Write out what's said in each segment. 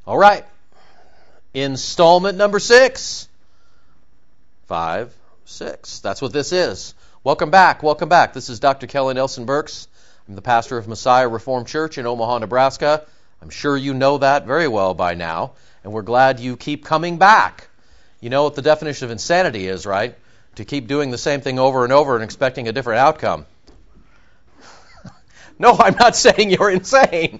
All right. Installment number 6. 5, 6. That's what this is. Welcome back. Welcome back. This is Dr. Kelly Nelson Burks. I'm the pastor of Messiah Reformed Church in Omaha, Nebraska. I'm sure you know that very well by now, and we're glad you keep coming back. You know what the definition of insanity is, right? To keep doing the same thing over and over and expecting a different outcome. No, I'm not saying you're insane,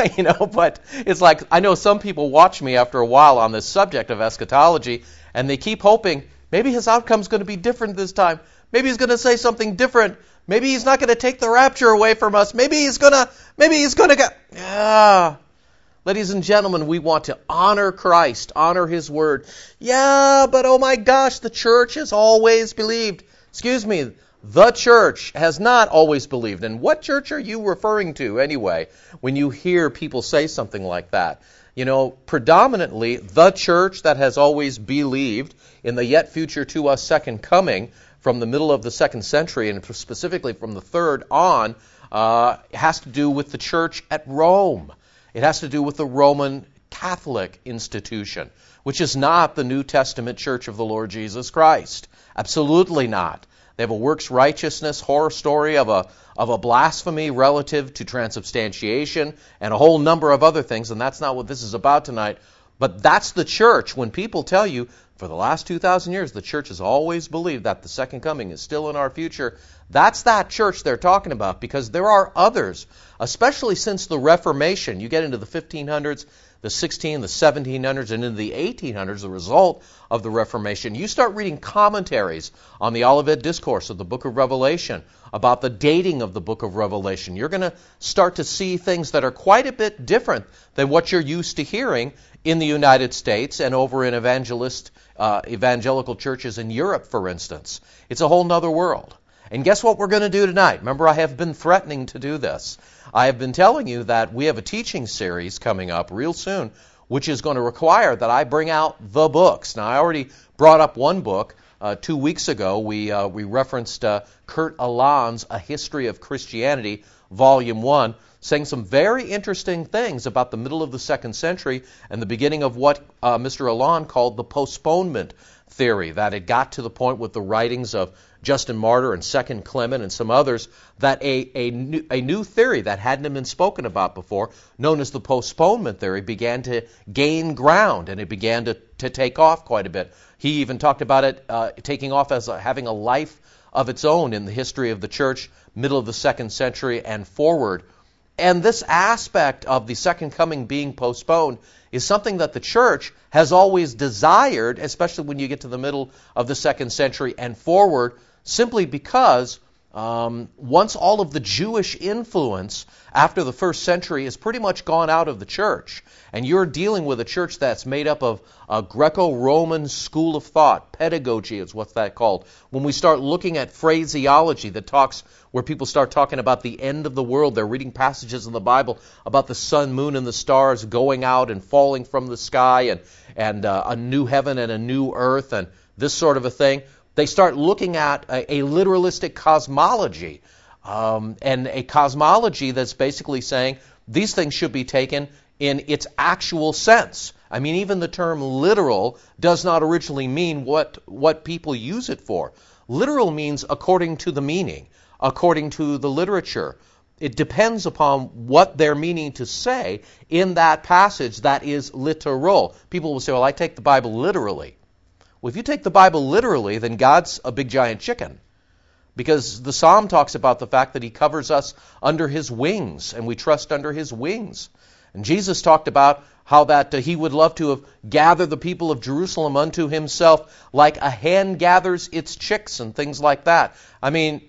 but it's like, I know some people watch me after a while on this subject of eschatology, and they keep hoping, maybe his outcome's going to be different this time. Maybe he's going to say something different. Maybe he's not going to take the rapture away from us. Maybe he's going to go. Yeah. Ladies and gentlemen, we want to honor Christ, honor His Word. Yeah, but oh my gosh, the church has always believed. Excuse me, the church has not always believed. And what church are you referring to anyway when you hear people say something like that? You know, predominantly the church that has always believed in the yet future to us second coming from the middle of the 2nd century and specifically from the 3rd on has to do with the church at Rome. It has to do with the Roman Catholic institution, which is not the New Testament Church of the Lord Jesus Christ. Absolutely not. They have a works righteousness horror story of a blasphemy relative to transubstantiation and a whole number of other things, and that's not what this is about tonight. But that's the church. When people tell you, for the last 2,000 years, the church has always believed that the second coming is still in our future, that's that church they're talking about, because there are others, especially since the Reformation. You get into the 1500s, the 1600s, the 1700s, and into the 1800s, the result of the Reformation. You start reading commentaries on the Olivet Discourse of the book of Revelation, about the dating of the book of Revelation. You're going to start to see things that are quite a bit different than what you're used to hearing in the United States and over in evangelical churches in Europe, for instance. It's a whole nother world. And guess what we're going to do tonight? Remember, I have been threatening to do this. I have been telling you that we have a teaching series coming up real soon, which is going to require that I bring out the books. Now, I already brought up one book 2 weeks ago. We referenced Kurt Aland's A History of Christianity, Volume 1, saying some very interesting things about the middle of the 2nd century and the beginning of what Mr. Aland called the postponement theory, that it got to the point with the writings of Justin Martyr and Second Clement and some others that a new theory that hadn't been spoken about before, known as the postponement theory, began to gain ground, and it began to take off quite a bit. He even talked about it taking off as having a life of its own in the history of the church, middle of the 2nd century and forward. And this aspect of the second coming being postponed is something that the church has always desired, especially when you get to the middle of the 2nd century and forward, simply because once all of the Jewish influence after the 1st century is pretty much gone out of the church, and you're dealing with a church that's made up of a Greco-Roman school of thought, pedagogy is what's that called. When we start looking at phraseology that talks, where people start talking about the end of the world, they're reading passages in the Bible about the sun, moon, and the stars going out and falling from the sky, and a new heaven and a new earth, and this sort of a thing. They start looking at a literalistic cosmology, and a cosmology that's basically saying these things should be taken in its actual sense. I mean, even the term literal does not originally mean what people use it for. Literal means according to the meaning, according to the literature. It depends upon what they're meaning to say in that passage that is literal. People will say, well, I take the Bible literally. Well, if you take the Bible literally, then God's a big giant chicken. Because the Psalm talks about the fact that He covers us under His wings, and we trust under His wings. And Jesus talked about how that He would love to have gathered the people of Jerusalem unto Himself like a hen gathers its chicks and things like that. I mean,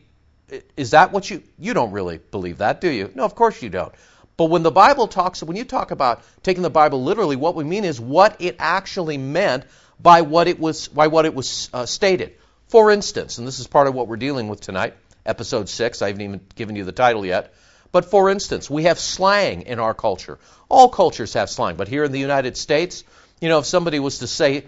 is that what you don't really believe that, do you? No, of course you don't. But when the Bible when you talk about taking the Bible literally, what we mean is what it actually meant by what it was stated. For instance, and this is part of what we're dealing with tonight, episode 6, I haven't even given you the title yet, but for instance, we have slang in our culture. All cultures have slang, but here in the United States, if somebody was to say,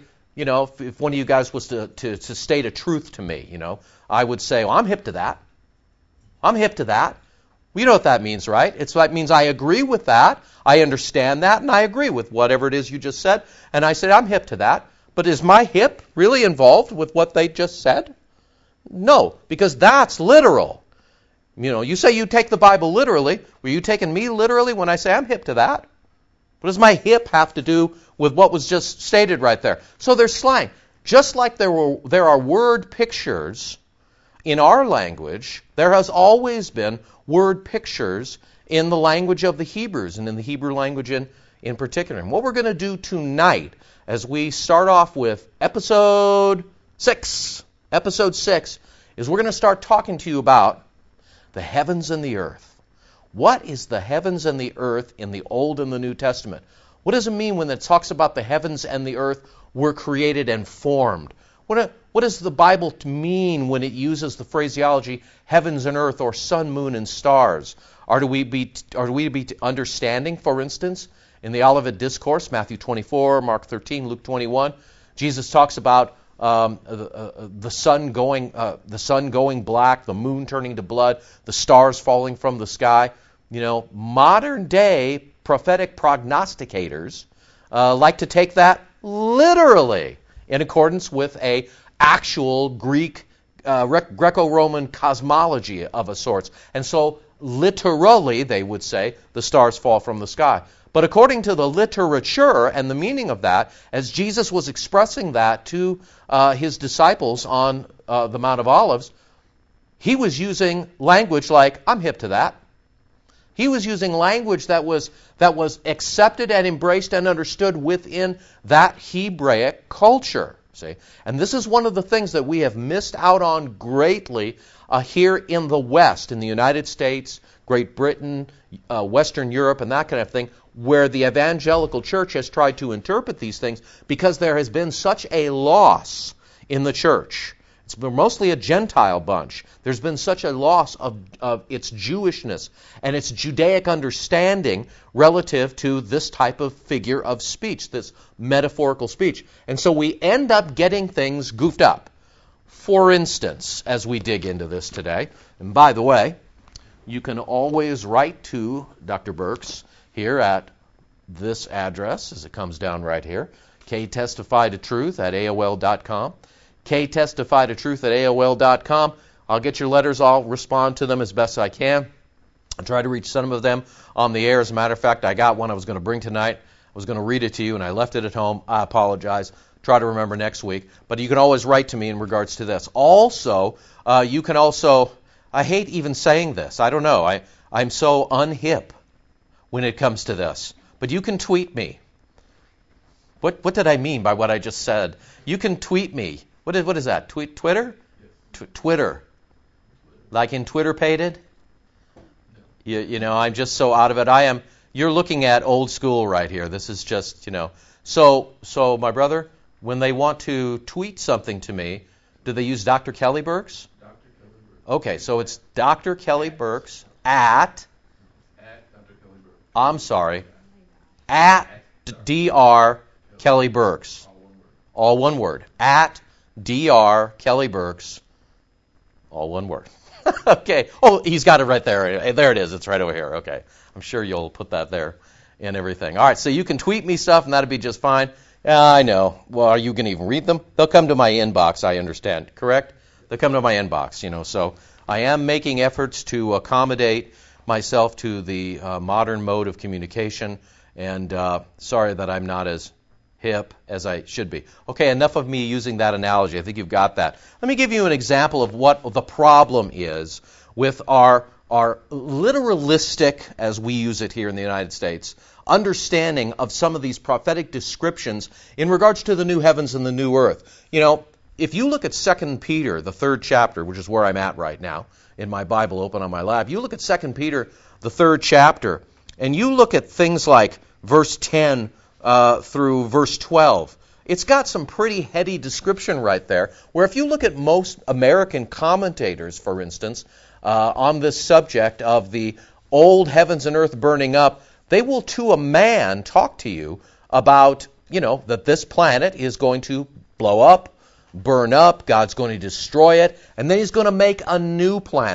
if one of you guys was to state a truth to me, I would say, well, I'm hip to that. I'm hip to that. We know what that means, right? That means I agree with that, I understand that, and I agree with whatever it is you just said. And I said, I'm hip to that. But is my hip really involved with what they just said? No, because that's literal. You say you take the Bible literally. Were you taking me literally when I say I'm hip to that? What does my hip have to do with what was just stated right there? So there's slang. Just like there are word pictures in our language, there has always been word pictures in the language of the Hebrews and in the Hebrew language in particular. And what we're going to do tonight as we start off with episode 6, is we're going to start talking to you about the heavens and the earth. What is the heavens and the earth in the Old and the New Testament? What does it mean when it talks about the heavens and the earth were created and formed? What does the Bible mean when it uses the phraseology heavens and earth or sun, moon, and stars? Are we to be understanding, for instance, in the Olivet Discourse, Matthew 24, Mark 13, Luke 21, Jesus talks about the sun going black, the moon turning to blood, the stars falling from the sky. Modern day prophetic prognosticators like to take that literally in accordance with a actual Greek Greco-Roman cosmology of a sort. And so literally, they would say, the stars fall from the sky. But according to the literature and the meaning of that, as Jesus was expressing that to his disciples on the Mount of Olives, he was using language like, I'm hip to that. He was using language that was accepted and embraced and understood within that Hebraic culture. See? And this is one of the things that we have missed out on greatly here in the West, in the United States, Great Britain, Western Europe, and that kind of thing, where the evangelical church has tried to interpret these things because there has been such a loss in the church. It's been mostly a Gentile bunch. There's been such a loss of its Jewishness and its Judaic understanding relative to this type of figure of speech, this metaphorical speech. And so we end up getting things goofed up. For instance, as we dig into this today, and by the way, you can always write to Dr. Burks here at this address, as it comes down right here, ktestifytotruth@aol.com. ktestifytotruth@aol.com. I'll get your letters. I'll respond to them as best I can. I'll try to reach some of them on the air. As a matter of fact, I got one I was going to bring tonight. I was going to read it to you, and I left it at home. I apologize. Try to remember next week. But you can always write to me in regards to this. Also, you can also, I hate even saying this. I don't know. I'm so unhip when it comes to this. But you can tweet me. What did I mean by what I just said? You can tweet me. What is that? Twitter? Twitter. Like in Twitter-pated? I'm just so out of it. You're looking at old school right here. This is just, So my brother, when they want to tweet something to me, do they use Dr. Kelly Burks? Dr. Kelly Burks. Okay, so it's Dr. Kelly Burks at Dr. Kelly Burks. I'm sorry. At Dr. Kelly Burks. All one word. At Dr. Kelly Burks. All one word. Okay. Oh, he's got it right there. There it is. It's right over here. Okay. I'm sure you'll put that there and everything. All right. So you can tweet me stuff, and that'll be just fine. I know. Well, are you going to even read them? They'll come to my inbox, I understand. Correct? They'll come to my inbox, So I am making efforts to accommodate myself to the modern mode of communication, and sorry that I'm not as hip as I should be. Okay, enough of me using that analogy. I think you've got that. Let me give you an example of what the problem is with our literalistic, as we use it here in the United States, understanding of some of these prophetic descriptions in regards to the new heavens and the new earth. If you look at 2 Peter, the 3rd chapter, which is where I'm at right now, in my Bible open on my lap, you look at 2 Peter, the 3rd chapter, and you look at things like verse 10 through verse 12. It's got some pretty heady description right there, where if you look at most American commentators, for instance, on this subject of the old heavens and earth burning up, they will to a man talk to you about, that this planet is going to blow up, burn up, God's going to destroy it, and then He's going to make a new planet. He's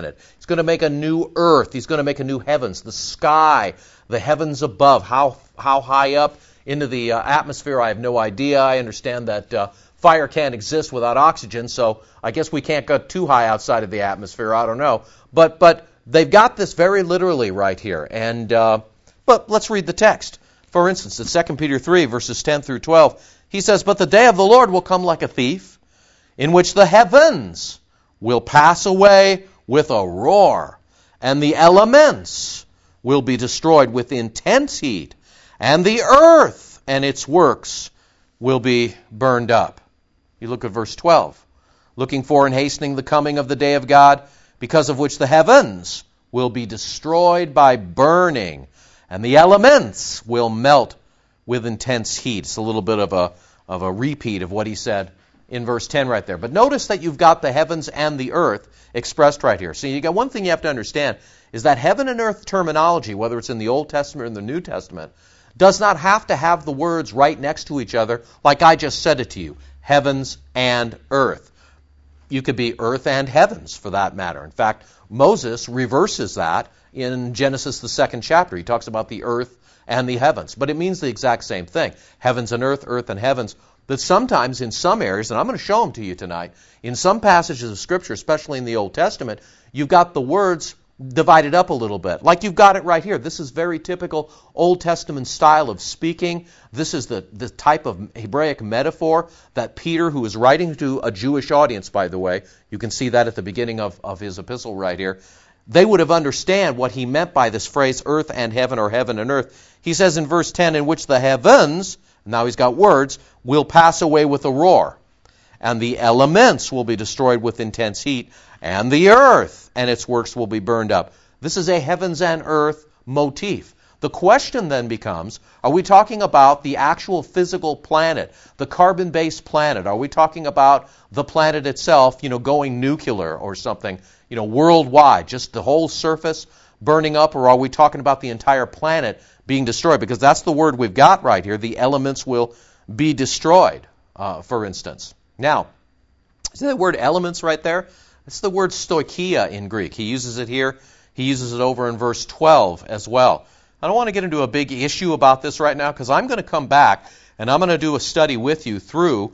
going to make a new earth. He's going to make a new heavens, the sky, the heavens above. How high up into the atmosphere, I have no idea. I understand that fire can't exist without oxygen, so I guess we can't go too high outside of the atmosphere. I don't know. But they've got this very literally right here. And but let's read the text. For instance, in 2 Peter 3, verses 10 through 12, he says, "But the day of the Lord will come like a thief, in which the heavens will pass away with a roar, and the elements will be destroyed with intense heat, and the earth and its works will be burned up." You look at verse 12. "Looking for and hastening the coming of the day of God, because of which the heavens will be destroyed by burning, and the elements will melt with intense heat." It's a little bit of a repeat of what he said in verse 10 right there. But notice that you've got the heavens and the earth expressed right here. So you got one thing you have to understand is that heaven and earth terminology, whether it's in the Old Testament or in the New Testament, does not have to have the words right next to each other like I just said it to you, heavens and earth. You could be earth and heavens for that matter. In fact, Moses reverses that in Genesis, the 2nd chapter. He talks about the earth and the heavens. But it means the exact same thing. Heavens and earth and heavens. But sometimes in some areas, and I'm going to show them to you tonight, in some passages of Scripture, especially in the Old Testament, you've got the words divided up a little bit. Like you've got it right here. This is very typical Old Testament style of speaking. This is the type of Hebraic metaphor that Peter, who is writing to a Jewish audience, by the way, you can see that at the beginning of his epistle right here, they would have understand what he meant by this phrase, earth and heaven, or heaven and earth. He says in verse 10, "In which the heavens," now he's got words, "will pass away with a roar, and the elements will be destroyed with intense heat, and the earth and its works will be burned up." This is a heavens and earth motif. The question then becomes, are we talking about the actual physical planet, the carbon-based planet? Are we talking about the planet itself, going nuclear or something, worldwide, just the whole surface burning up, or are we talking about the entire planet being destroyed? Because that's the word we've got right here. The elements will be destroyed, for instance. Now, see that word elements right there? It's the word stoicheia in Greek. He uses it here. He uses it over in verse 12 as well. I don't want to get into a big issue about this right now because I'm going to come back and I'm going to do a study with you through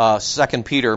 2 Peter,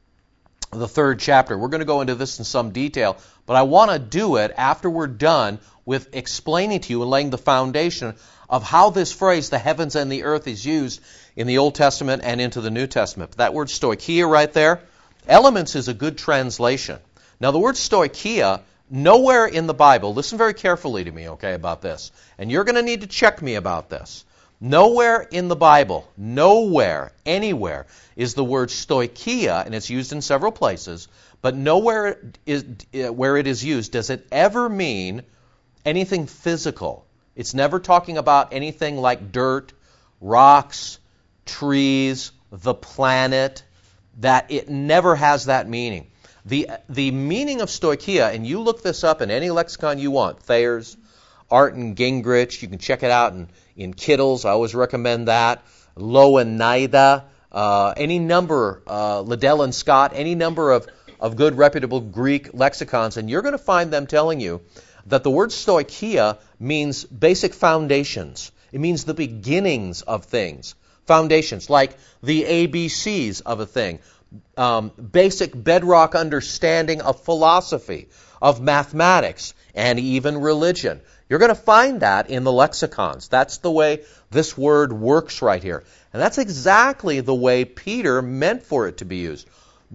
the 3rd chapter. We're going to go into this in some detail, but I want to do it after we're done with explaining to you and laying the foundation of how this phrase, the heavens and the earth, is used in the Old Testament and into the New Testament. But that word stoicheia right there, elements is a good translation. Now the word stoicheia, nowhere in the Bible, listen very carefully to me, okay, about this, and you're going to need to check me about this. Nowhere in the Bible, nowhere, anywhere, is the word stoicheia, and it's used in several places, but nowhere where it is used does it ever mean anything physical. It's never talking about anything like dirt, rocks, trees, the planet. That it never has that meaning. The meaning of stoicheia, and you look this up in any lexicon you want, Thayer's, Art and Gingrich, you can check it out in Kittle's, I always recommend that, Louw-Nida, any number, Liddell and Scott, any number of good reputable Greek lexicons, and you're going to find them telling you that the word stoicheia means basic foundations. It means the beginnings of things. Foundations, like the ABCs of a thing. Basic bedrock understanding of philosophy, of mathematics, and even religion. You're going to find that in the lexicons. That's the way this word works right here. And that's exactly the way Peter meant for it to be used.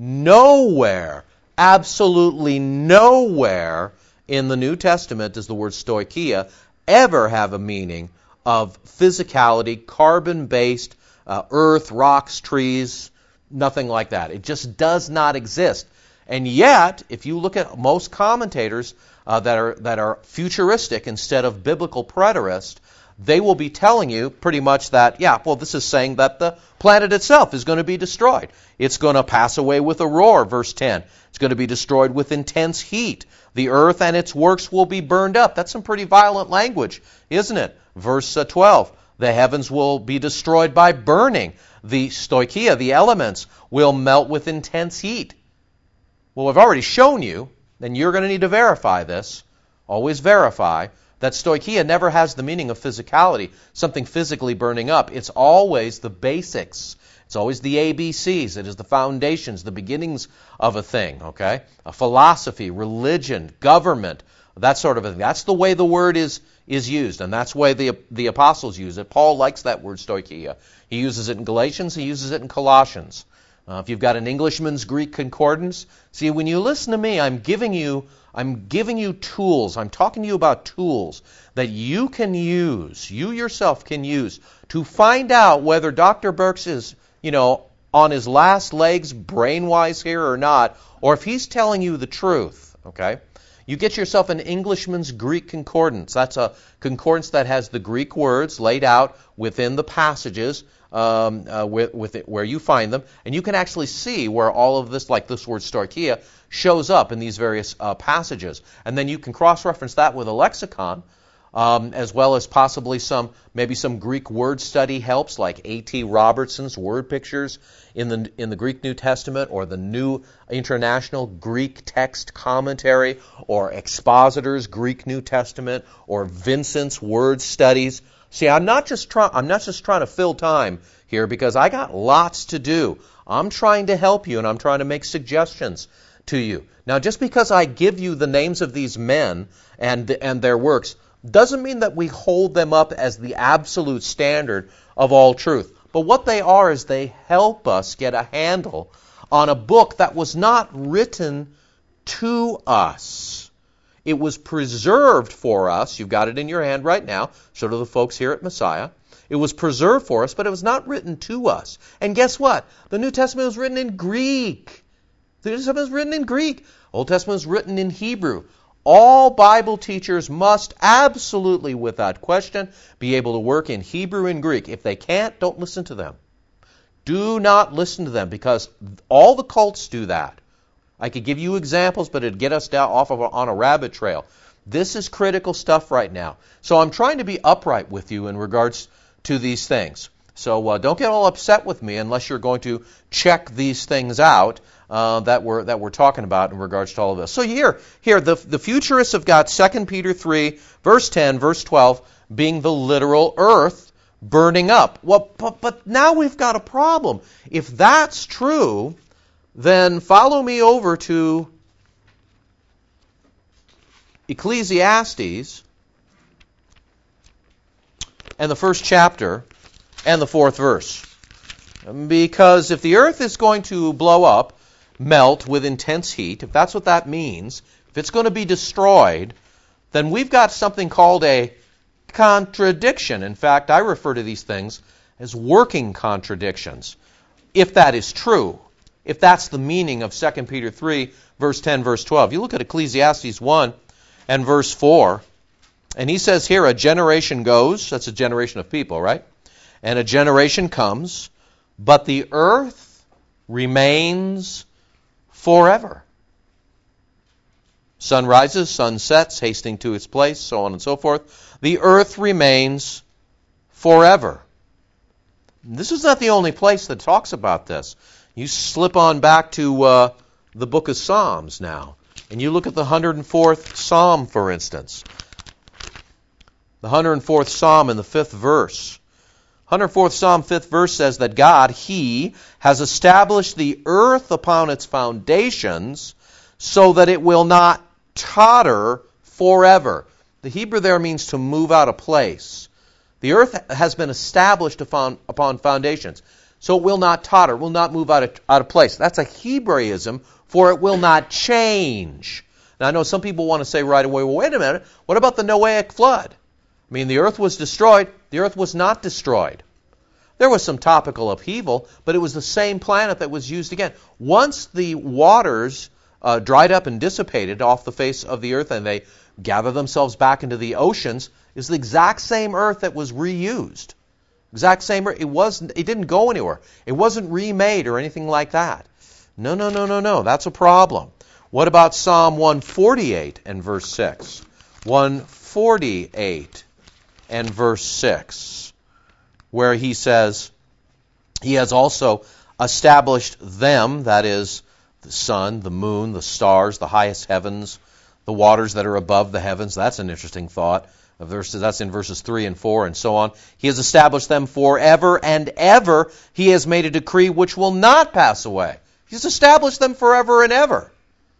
Nowhere, absolutely nowhere in the New Testament does the word stoicheia ever have a meaning of physicality, carbon-based, earth, rocks, trees, nothing like that. It just does not exist. And yet, if you look at most commentators that are futuristic instead of biblical preterist, they will be telling you pretty much that, this is saying that the planet itself is going to be destroyed. It's going to pass away with a roar, verse 10. It's going to be destroyed with intense heat. The earth and its works will be burned up. That's some pretty violent language, isn't it? Verse 12. The heavens will be destroyed by burning. The stoicheia, the elements, will melt with intense heat. Well, I've already shown you then you're going to need to verify this. Always verify that stoicheia never has the meaning of physicality, something physically burning up. It's always the basics. It's always the ABCs. It is the foundations, the beginnings of a thing, okay? A philosophy, religion, government, that sort of a thing. That's the way the word is used, and that's the way the apostles use it. Paul likes that word stoicheia. He uses it in Galatians. He uses it in Colossians. If you've got an Englishman's Greek concordance, see, when you listen to me, I'm giving you tools. I'm talking to you about tools that you can use, you yourself can use, to find out whether Dr. Birx is, on his last legs brain-wise here or not, or if he's telling you the truth, okay? You get yourself an Englishman's Greek concordance. That's a concordance that has the Greek words laid out within the passages where you find them, and you can actually see where all of this, like this word stoicheia, shows up in these various passages. And then you can cross-reference that with a lexicon, as well as possibly maybe some Greek word study helps, like A.T. Robertson's Word Pictures in the Greek New Testament, or the New International Greek Text Commentary, or Expositor's Greek New Testament, or Vincent's Word Studies. See, I'm not just trying to fill time here, because I got lots to do. I'm trying to help you, and I'm trying to make suggestions to you. Now, just because I give you the names of these men and their works doesn't mean that we hold them up as the absolute standard of all truth. But what they are is they help us get a handle on a book that was not written to us. It was preserved for us. You've got it in your hand right now. So do the folks here at Messiah. It was preserved for us, but it was not written to us. And guess what? The New Testament was written in Greek. The New Testament was written in Greek. Old Testament was written in Hebrew. All Bible teachers must absolutely, without question, be able to work in Hebrew and Greek. If they can't, don't listen to them. Do not listen to them, because all the cults do that. I could give you examples, but it'd get us down on a rabbit trail. This is critical stuff right now. So I'm trying to be upright with you in regards to these things. So don't get all upset with me unless you're going to check these things out that we're talking about in regards to all of this. So here, the futurists have got 2 Peter 3, verse 10, verse 12, being the literal earth burning up. Well, but now we've got a problem. If that's true, then follow me over to Ecclesiastes and the first chapter and the 4th verse. Because if the earth is going to blow up, melt with intense heat, if that's what that means, if it's going to be destroyed, then we've got something called a contradiction. In fact, I refer to these things as working contradictions. If that is true, if that's the meaning of 2 Peter 3, verse 10, verse 12. You look at Ecclesiastes 1 and verse 4, and he says here, a generation goes, that's a generation of people, right? And a generation comes, but the earth remains forever. Sun rises, sun sets, hastening to its place, so on and so forth. The earth remains forever. This is not the only place that talks about this. You slip on back to the book of Psalms now, and you look at the 104th Psalm, for instance. The 104th Psalm in the 5th verse. 104th Psalm, 5th verse says that God, He, has established the earth upon its foundations so that it will not totter forever. The Hebrew there means to move out of place. The earth has been established upon foundations, so it will not totter, will not move out of place. That's a Hebraism for it will not change. Now, I know some people want to say right away, well, wait a minute, what about the Noahic flood? I mean, the earth was destroyed. The earth was not destroyed. There was some topical upheaval, but it was the same planet that was used again. Once the waters dried up and dissipated off the face of the earth and they gathered themselves back into the oceans, it's the exact same earth that was reused. Exact same earth. It didn't go anywhere. It wasn't remade or anything like that. No. That's a problem. What about Psalm 148 and verse 6? 148 and verse 6, where he says, He has also established them, that is, the sun, the moon, the stars, the highest heavens, the waters that are above the heavens. That's an interesting thought. That's in verses 3 and 4 and so on. He has established them forever and ever. He has made a decree which will not pass away. He's established them forever and ever.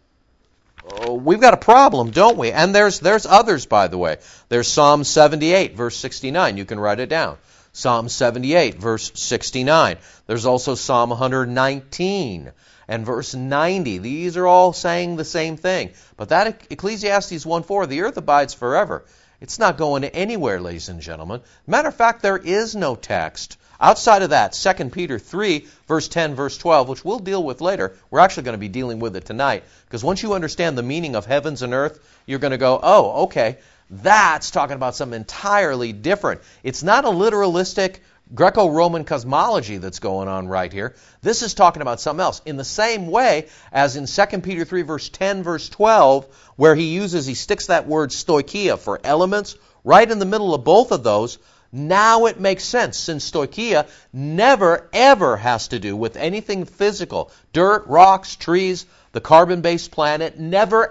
Oh, we've got a problem, don't we? And there's others, by the way. There's Psalm 78, verse 69. You can write it down. Psalm 78, verse 69. There's also Psalm 119 and verse 90. These are all saying the same thing. But that Ecclesiastes 1:4, the earth abides forever. It's not going anywhere, ladies and gentlemen. Matter of fact, there is no text outside of that, 2 Peter 3, verse 10, verse 12, which we'll deal with later. We're actually going to be dealing with it tonight, because once you understand the meaning of heavens and earth, you're going to go, oh, okay, that's talking about something entirely different. It's not a literalistic Greco-Roman cosmology that's going on right here. This is talking about something else. In the same way as in 2 Peter 3, verse 10, verse 12, where he sticks that word stoicheia for elements right in the middle of both of those. Now it makes sense, since stoicheia never, ever has to do with anything physical. Dirt, rocks, trees, the carbon-based planet, never,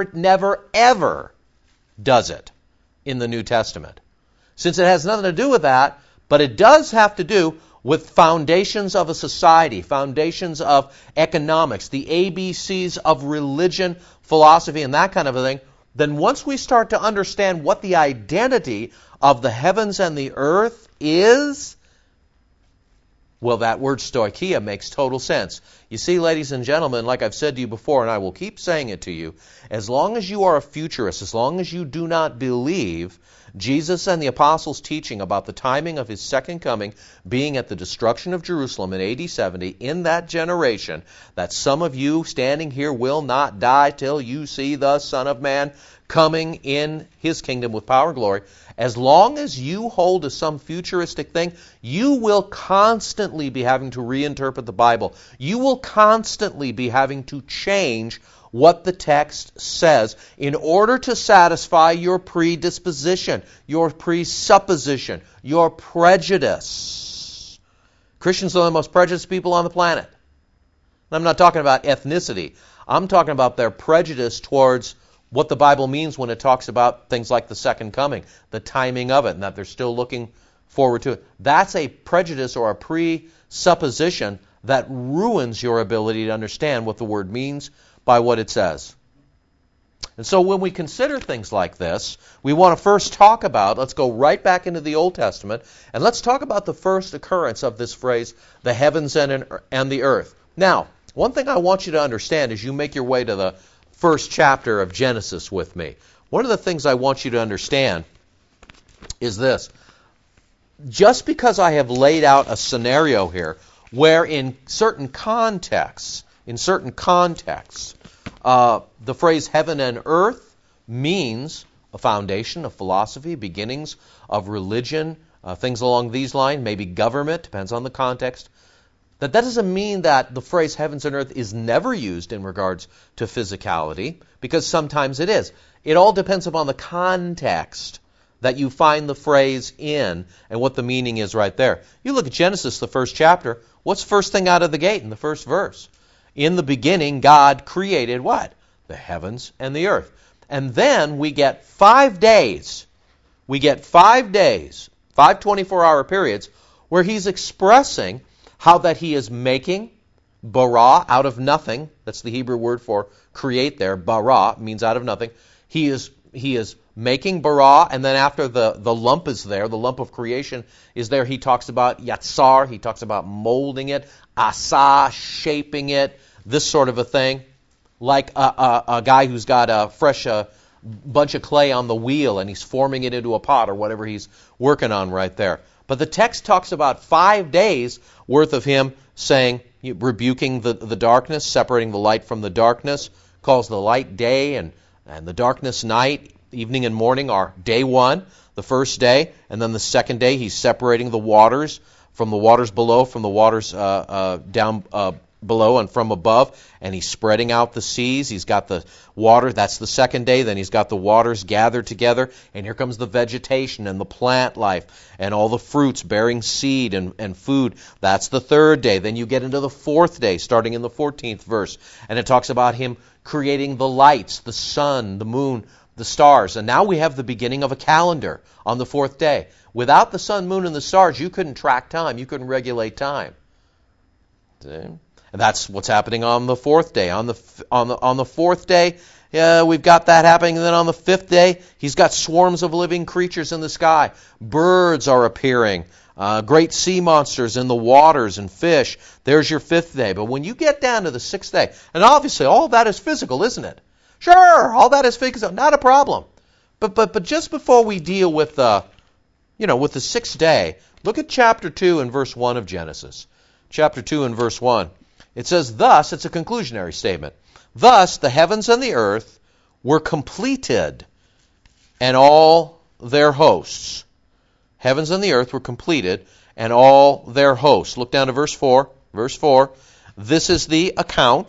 ever does it in the New Testament. Since it has nothing to do with that, but it does have to do with foundations of a society, foundations of economics, the ABCs of religion, philosophy, and that kind of a thing, then once we start to understand what the identity of the heavens and the earth is, well, that word stoicheia makes total sense. You see, ladies and gentlemen, like I've said to you before, and I will keep saying it to you, as long as you are a futurist, as long as you do not believe Jesus and the apostles' teaching about the timing of his second coming being at the destruction of Jerusalem in AD 70, in that generation, that some of you standing here will not die till you see the Son of Man coming in his kingdom with power and glory, as long as you hold to some futuristic thing, you will constantly be having to reinterpret the Bible. You will constantly be having to change what the text says in order to satisfy your predisposition, your presupposition, your prejudice. Christians are the most prejudiced people on the planet. I'm not talking about ethnicity. I'm talking about their prejudice towards what the Bible means when it talks about things like the second coming, the timing of it, and that they're still looking forward to it. That's a prejudice or a presupposition that ruins your ability to understand what the Word means by what it says. And so when we consider things like this, we want to first talk about, let's go right back into the Old Testament, and let's talk about the first occurrence of this phrase, the heavens and the earth. Now, one thing I want you to understand as you make your way to the first chapter of Genesis with me, one of the things I want you to understand is this. Just because I have laid out a scenario here where in certain contexts, the phrase heaven and earth means a foundation of philosophy, beginnings of religion, things along these lines, maybe government, depends on the context. That doesn't mean that the phrase heavens and earth is never used in regards to physicality, because sometimes it is. It all depends upon the context that you find the phrase in and what the meaning is right there. You look at Genesis, the first chapter, what's the first thing out of the gate in the first verse? In the beginning, God created what? The heavens and the earth. And then we get 5 days. We get 5 days, 5 24-hour periods, where he's expressing how that he is making bara out of nothing. That's the Hebrew word for create there. Bara means out of nothing. He is making bara, and then after the lump is there, the lump of creation is there, he talks about yatsar, he talks about molding it, asa, shaping it, this sort of a thing. Like a guy who's got a fresh bunch of clay on the wheel and he's forming it into a pot or whatever he's working on right there. But the text talks about 5 days worth of him saying, rebuking the darkness, separating the light from the darkness, calls the light day and the darkness night. Evening and morning are day one, the first day, and then the second day he's separating the waters from the waters below, from the waters down below and from above, and he's spreading out the seas. He's got the water, that's the second day. Then he's got the waters gathered together, and here comes the vegetation and the plant life and all the fruits bearing seed and food. That's the third day. Then you get into the fourth day, starting in the 14th verse, and it talks about him creating the lights, the sun, the moon, the stars. And now we have the beginning of a calendar on the fourth day. Without the sun, moon, and the stars, you couldn't track time. You couldn't regulate time. See? And that's what's happening on the fourth day. On the fourth day, we've got that happening. And then on the fifth day, he's got swarms of living creatures in the sky. Birds are appearing. Great sea monsters in the waters and fish. There's your fifth day. But when you get down to the sixth day, and obviously all of that is physical, isn't it? Sure, all that is physical, not a problem. But just before we deal with with the sixth day, look at chapter 2 and verse 1 of Genesis. Chapter 2 and verse 1. It says, thus, it's a conclusionary statement, thus the heavens and the earth were completed, and all their hosts. Heavens and the earth were completed, and all their hosts. Look down to verse 4. Verse 4. This is the account,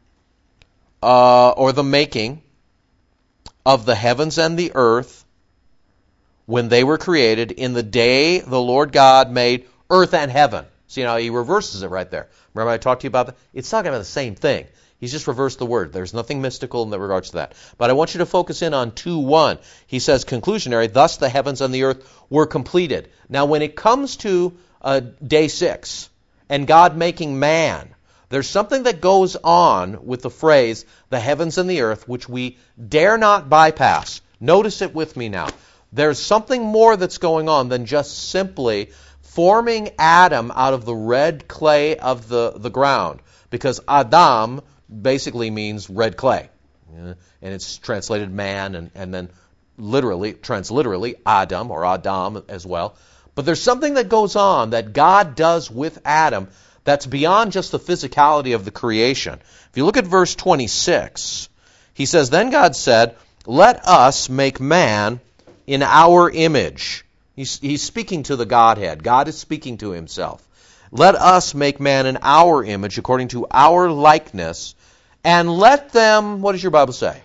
or the making, of the heavens and the earth when they were created in the day the Lord God made earth and heaven. See how he reverses it right there. Remember I talked to you about that? It's talking about the same thing. He's just reversed the word. There's nothing mystical in regards to that. But I want you to focus in on 2:1. He says, conclusionary, thus the heavens and the earth were completed. Now when it comes to day 6 and God making man, there's something that goes on with the phrase, the heavens and the earth, which we dare not bypass. Notice it with me now. There's something more that's going on than just simply forming Adam out of the red clay of the ground. Because Adam basically means red clay. And it's translated man and then transliterally Adam or Adam as well. But there's something that goes on that God does with Adam that's beyond just the physicality of the creation. If you look at verse 26, he says, then God said, let us make man in our image. He's speaking to the Godhead. God is speaking to himself. Let us make man in our image, according to our likeness, and let them, what does your Bible say?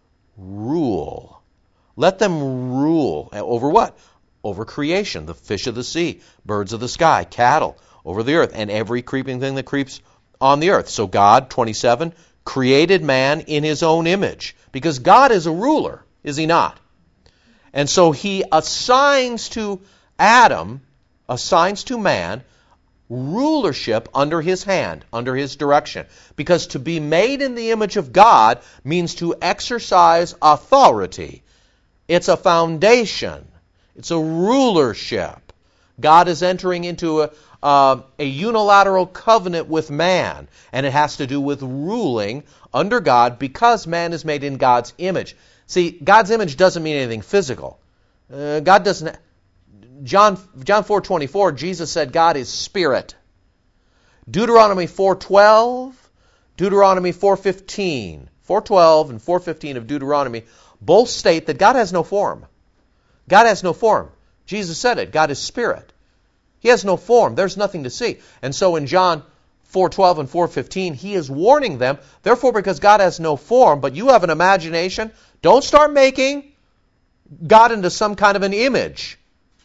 Rule. Let them rule. Over what? Over creation, the fish of the sea, birds of the sky, cattle, over the earth, and every creeping thing that creeps on the earth. So God, 27, created man in his own image. Because God is a ruler, is he not? And so he assigns to Adam, assigns to man, rulership under his hand, under his direction. Because to be made in the image of God means to exercise authority. It's a foundation. It's a rulership. God is entering into a unilateral covenant with man, and it has to do with ruling under God because man is made in God's image. See, God's image doesn't mean anything physical. God doesn't. John 4:24, Jesus said God is spirit. Deuteronomy 4:12, Deuteronomy 4:15, 4:12 and 4:15 of Deuteronomy both state that God has no form. God has no form. Jesus said it. God is spirit. He has no form. There's nothing to see. And so in John 4:12 and 4:15, he is warning them, therefore, because God has no form, but you have an imagination, don't start making God into some kind of an image,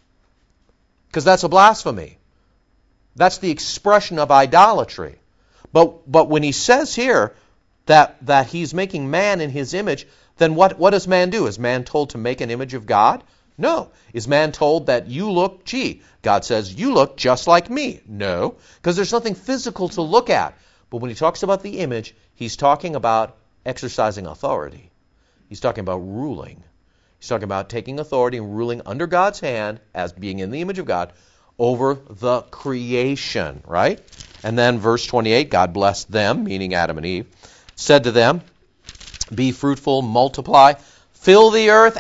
because that's a blasphemy. That's the expression of idolatry. But when he says here that he's making man in his image, then what does man do? Is man told to make an image of God? No. Is man told that you look, God says, you look just like me? No. Because there's nothing physical to look at. But when he talks about the image, he's talking about exercising authority. He's talking about ruling. He's talking about taking authority and ruling under God's hand as being in the image of God over the creation, right? And then verse 28, God blessed them, meaning Adam and Eve, said to them, be fruitful, multiply, fill the earth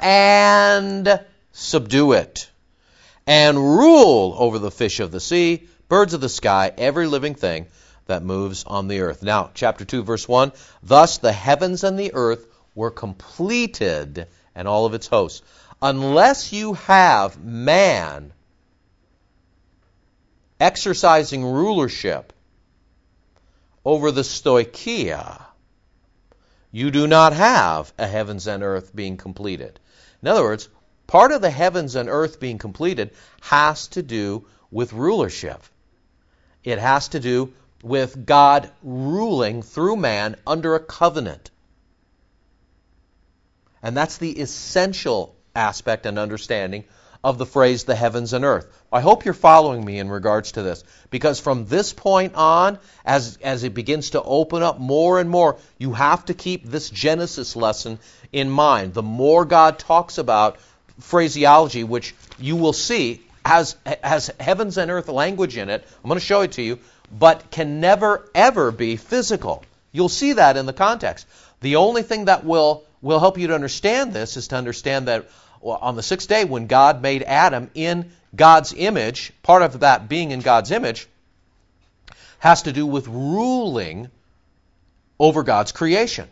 and subdue it, and rule over the fish of the sea, birds of the sky, every living thing that moves on the earth. Now, chapter 2, verse 1, thus the heavens and the earth were completed, and all of its hosts. Unless you have man exercising rulership over the stoicheia. You do not have a heavens and earth being completed. In other words, part of the heavens and earth being completed has to do with rulership. It has to do with God ruling through man under a covenant. And that's the essential aspect and understanding of the phrase the heavens and earth. I hope you're following me in regards to this, because from this point on, as it begins to open up more and more, you have to keep this Genesis lesson in mind. The more God talks about phraseology, which you will see has heavens and earth language in it, I'm going to show it to you, but can never ever be physical. You'll see that in the context. The only thing that will help you to understand this is to understand that on the sixth day, when God made Adam in God's image, part of that being in God's image has to do with ruling over God's creation.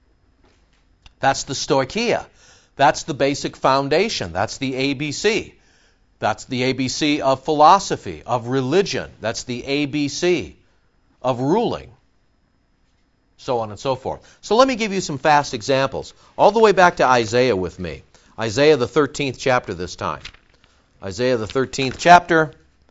That's the stoicheia. That's the basic foundation. That's the ABC. That's the ABC of philosophy, of religion. That's the ABC of ruling. So on and so forth. So let me give you some fast examples. All the way back to Isaiah with me. Isaiah the 13th chapter this time. Isaiah the 13th chapter.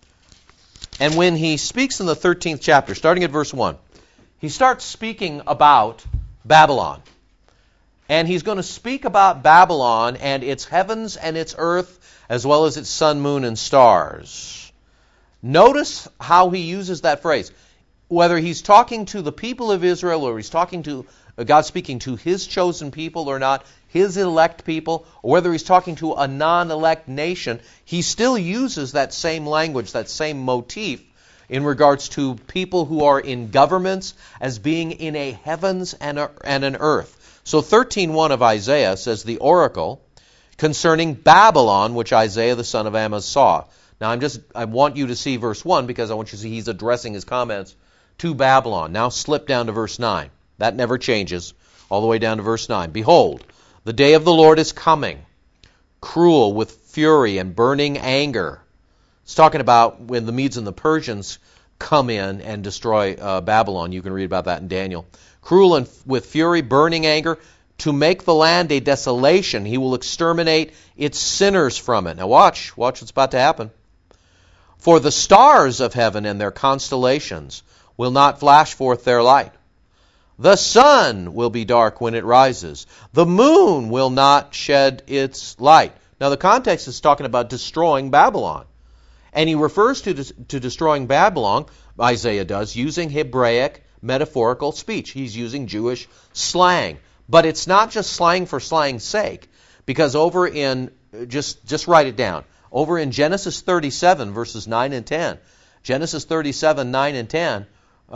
And when he speaks in the 13th chapter, starting at verse 1, he starts speaking about Babylon. And he's going to speak about Babylon and its heavens and its earth, as well as its sun, moon, and stars. Notice how he uses that phrase. Whether he's talking to the people of Israel or he's talking to God speaking to his chosen people or not, his elect people, or whether he's talking to a non-elect nation, he still uses that same language, that same motif in regards to people who are in governments as being in a heavens and an earth. So 13:1 of Isaiah says the oracle concerning Babylon, which Isaiah the son of Amoz saw. Now I want you to see verse 1 because I want you to see he's addressing his comments to Babylon. Now slip down to verse 9. That never changes. All the way down to verse 9. Behold, the day of the Lord is coming, cruel with fury and burning anger. It's talking about when the Medes and the Persians come in and destroy Babylon. You can read about that in Daniel. Cruel and with fury, burning anger, to make the land a desolation. He will exterminate its sinners from it. Now watch what's about to happen. For the stars of heaven and their constellations will not flash forth their light. The sun will be dark when it rises. The moon will not shed its light. Now the context is talking about destroying Babylon. And he refers to destroying Babylon, Isaiah does, using Hebraic metaphorical speech. He's using Jewish slang. But it's not just slang for slang's sake. Because over in, just write it down, over in Genesis 37, verses 9 and 10, Genesis 37, 9 and 10,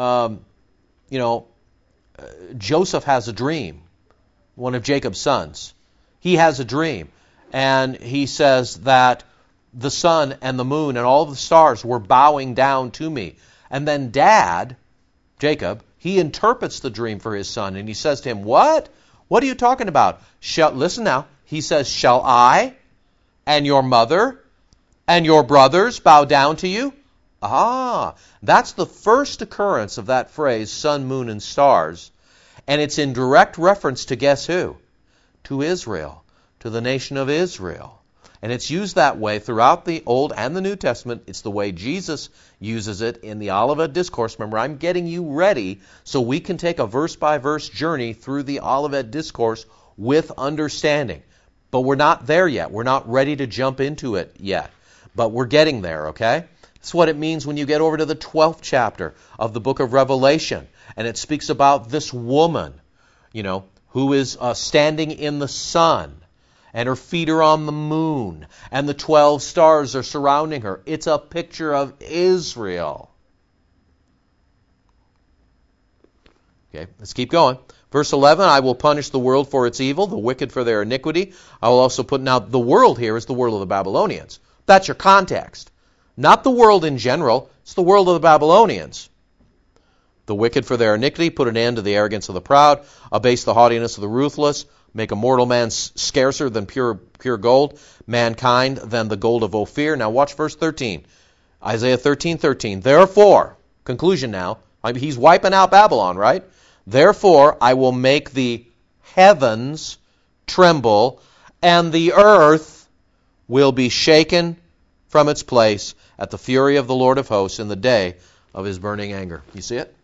Joseph has a dream, one of Jacob's sons. He has a dream, and he says that the sun and the moon and all the stars were bowing down to me. And then Dad, Jacob, he interprets the dream for his son, and he says to him, What? What are you talking about? Listen now. He says, Shall I and your mother and your brothers bow down to you? Ah, that's the first occurrence of that phrase, sun, moon, and stars. And it's in direct reference to guess who? To Israel, to the nation of Israel. And it's used that way throughout the Old and the New Testament. It's the way Jesus uses it in the Olivet Discourse. Remember, I'm getting you ready so we can take a verse-by-verse journey through the Olivet Discourse with understanding. But we're not there yet. We're not ready to jump into it yet. But we're getting there, okay? That's what it means when you get over to the 12th chapter of the book of Revelation. And it speaks about this woman, who is standing in the sun. And her feet are on the moon. And the 12 stars are surrounding her. It's a picture of Israel. Okay, let's keep going. Verse 11, I will punish the world for its evil, the wicked for their iniquity. I will also put, now the world here is the world of the Babylonians. That's your context. Not the world in general, it's the world of the Babylonians. The wicked for their iniquity, put an end to the arrogance of the proud, abase the haughtiness of the ruthless, make a mortal man scarcer than pure gold, mankind than the gold of Ophir. Now watch verse 13. Isaiah 13:13. Therefore, conclusion now, I mean, he's wiping out Babylon, right? Therefore, I will make the heavens tremble, and the earth will be shaken from its place at the fury of the Lord of hosts in the day of his burning anger. You see it?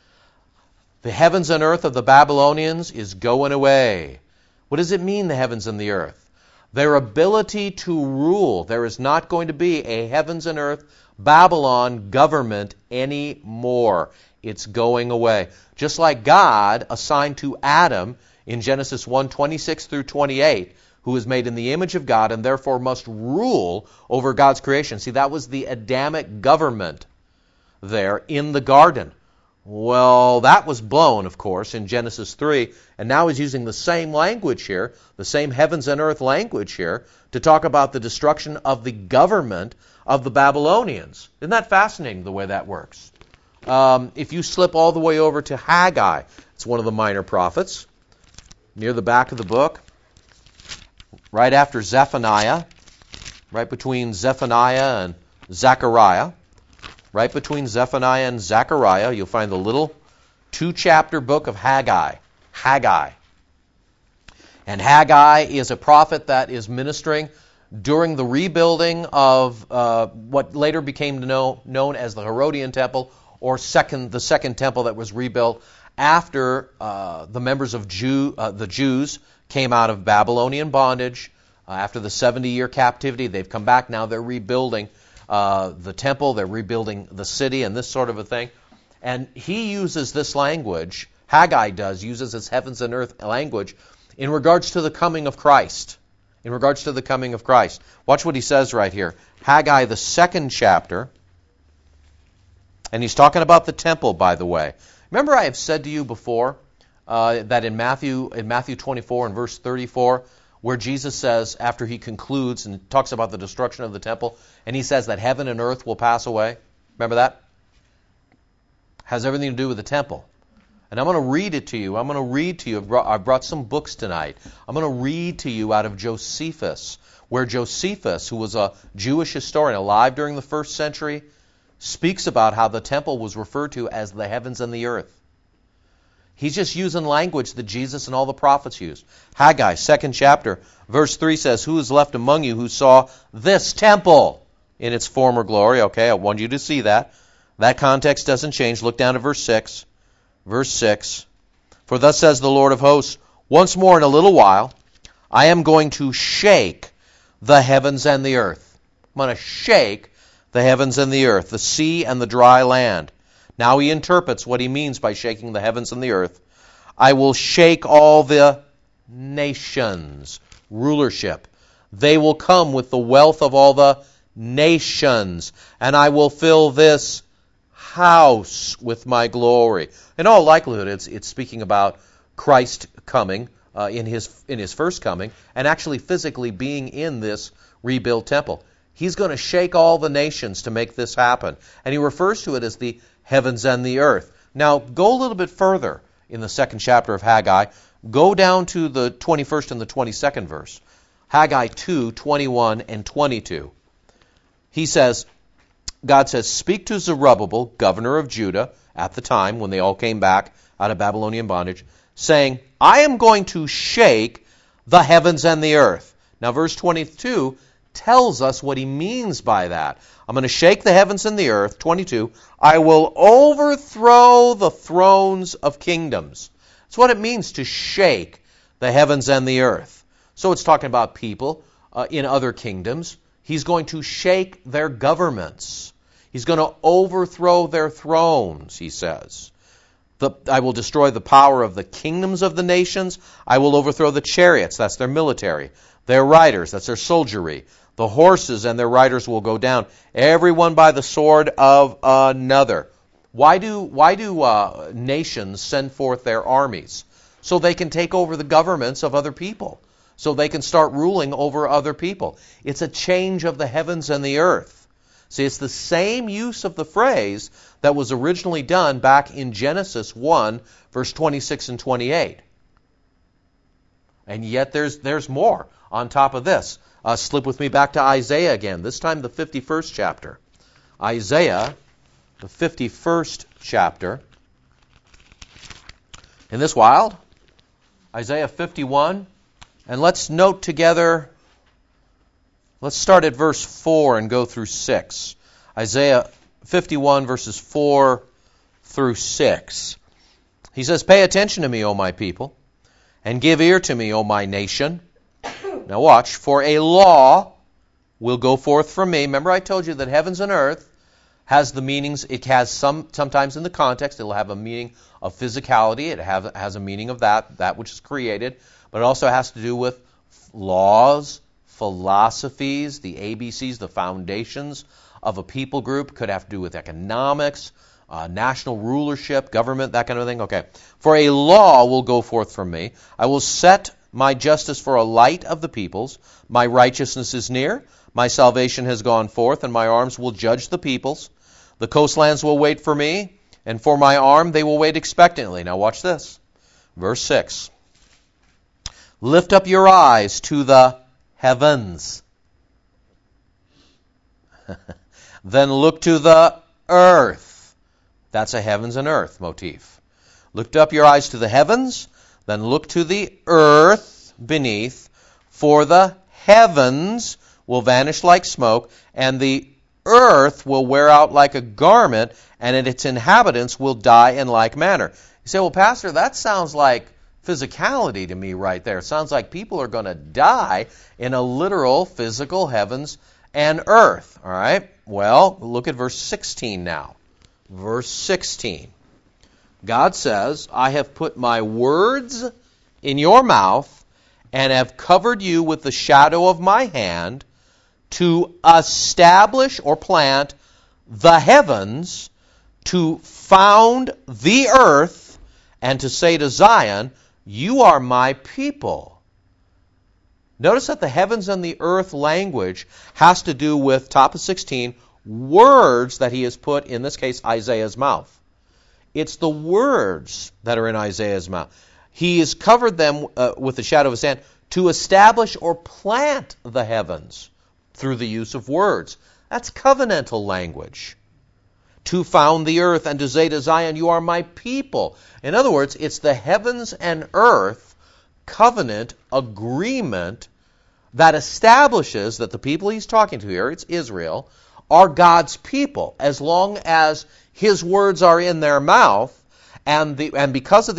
The heavens and earth of the Babylonians is going away. What does it mean, the heavens and the earth? Their ability to rule. There is not going to be a heavens and earth Babylon government anymore. It's going away. Just like God assigned to Adam in Genesis 1:26 through 28, who is made in the image of God and therefore must rule over God's creation. See, that was the Adamic government there in the garden. Well, that was blown, of course, in Genesis 3, and now he's using the same language here, the same heavens and earth language here, to talk about the destruction of the government of the Babylonians. Isn't that fascinating, the way that works? If you slip all the way over to Haggai, it's one of the minor prophets, near the back of the book, right after Zephaniah, right between Zephaniah and Zechariah. Right between Zephaniah and Zechariah, you'll find the little 2-chapter book of Haggai. Haggai. And Haggai is a prophet that is ministering during the rebuilding of what later became known as the Herodian Temple, or the second temple that was rebuilt after the members of the Jews came out of Babylonian bondage. After the 70-year captivity, they've come back. Now they're rebuilding the temple, they're rebuilding the city, and this sort of a thing. And he uses this language, Haggai uses this heavens and earth language, in regards to the coming of Christ. In regards to the coming of Christ. Watch what he says right here. Haggai, the 2nd chapter, and he's talking about the temple, by the way. Remember I have said to you before that in Matthew 24 and verse 34, where Jesus says, after he concludes and talks about the destruction of the temple, and he says that heaven and earth will pass away. Remember that? Has everything to do with the temple. And I'm going to read it to you. I brought some books tonight. I'm going to read to you out of Josephus, where Josephus, who was a Jewish historian alive during the 1st century, speaks about how the temple was referred to as the heavens and the earth. He's just using language that Jesus and all the prophets used. Haggai, 2nd chapter, verse 3 says, "Who is left among you who saw this temple in its former glory?" Okay, I want you to see that. That context doesn't change. Look down to verse 6. Verse 6, "For thus says the Lord of hosts, once more in a little while, I am going to shake the heavens and the earth." I'm going to shake the heavens and the earth, the sea and the dry land. Now he interprets what he means by shaking the heavens and the earth. "I will shake all the nations," rulership. "They will come with the wealth of all the nations, and I will fill this house with my glory." In all likelihood, it's speaking about Christ coming in his first coming, and actually physically being in this rebuilt temple. He's going to shake all the nations to make this happen. And he refers to it as the heavens and the earth. Now, go a little bit further in the 2nd chapter of Haggai. Go down to the 21st and the 22nd verse. Haggai 2, 21 and 22. He says, God says, "Speak to Zerubbabel, governor of Judah," at the time when they all came back out of Babylonian bondage, saying, "I am going to shake the heavens and the earth." Now, verse 22 tells us what he means by that. I'm going to shake the heavens and the earth. 22, "I will overthrow the thrones of kingdoms." That's what it means to shake the heavens and the earth. So it's talking about people in other kingdoms. He's going to shake their governments. He's going to overthrow their thrones, he says. "I will destroy the power of the kingdoms of the nations. I will overthrow the chariots," that's their military, "their riders," that's their soldiery. "The horses and their riders will go down, everyone by the sword of another." Why do nations send forth their armies? So they can take over the governments of other people. So they can start ruling over other people. It's a change of the heavens and the earth. See, it's the same use of the phrase that was originally done back in Genesis 1, verse 26 and 28. And yet there's more on top of this. Slip with me back to Isaiah again, this time the 51st chapter. Isaiah, the 51st chapter. In this wild, Isaiah 51, and let's note together, let's start at verse 4 and go through 6. Isaiah 51, verses 4 through 6. He says, "Pay attention to me, O my people, and give ear to me, O my nation." Now watch, "For a law will go forth from me." Remember I told you that heavens and earth has the meanings, it has sometimes in the context, it will have a meaning of physicality, it has a meaning of that which is created, but it also has to do with laws, philosophies, the ABCs, the foundations of a people group, could have to do with economics, national rulership, government, that kind of thing. Okay. "For a law will go forth from me. I will set my justice for a light of the peoples. My righteousness is near. My salvation has gone forth, and my arms will judge the peoples. The coastlands will wait for me, and for my arm they will wait expectantly." Now watch this. Verse 6. "Lift up your eyes to the heavens. Then look to the earth." That's a heavens and earth motif. "Lift up your eyes to the heavens, then look to the earth beneath, for the heavens will vanish like smoke, and the earth will wear out like a garment, and its inhabitants will die in like manner." You say, "Well, Pastor, that sounds like physicality to me right there. It sounds like people are going to die in a literal physical heavens and earth." All right? Well, look at verse 16 now. Verse 16. God says, "I have put my words in your mouth and have covered you with the shadow of my hand to establish or plant the heavens, to found the earth, and to say to Zion, you are my people." Notice that the heavens and the earth language has to do with, top of 16, words that he has put, in this case, Isaiah's mouth. It's the words that are in Isaiah's mouth. He has covered them with the shadow of his hand to establish or plant the heavens through the use of words. That's covenantal language. To found the earth and to say to Zion, you are my people. In other words, it's the heavens and earth covenant agreement that establishes that the people he's talking to here, it's Israel, are God's people, as long as his words are in their mouth, and because of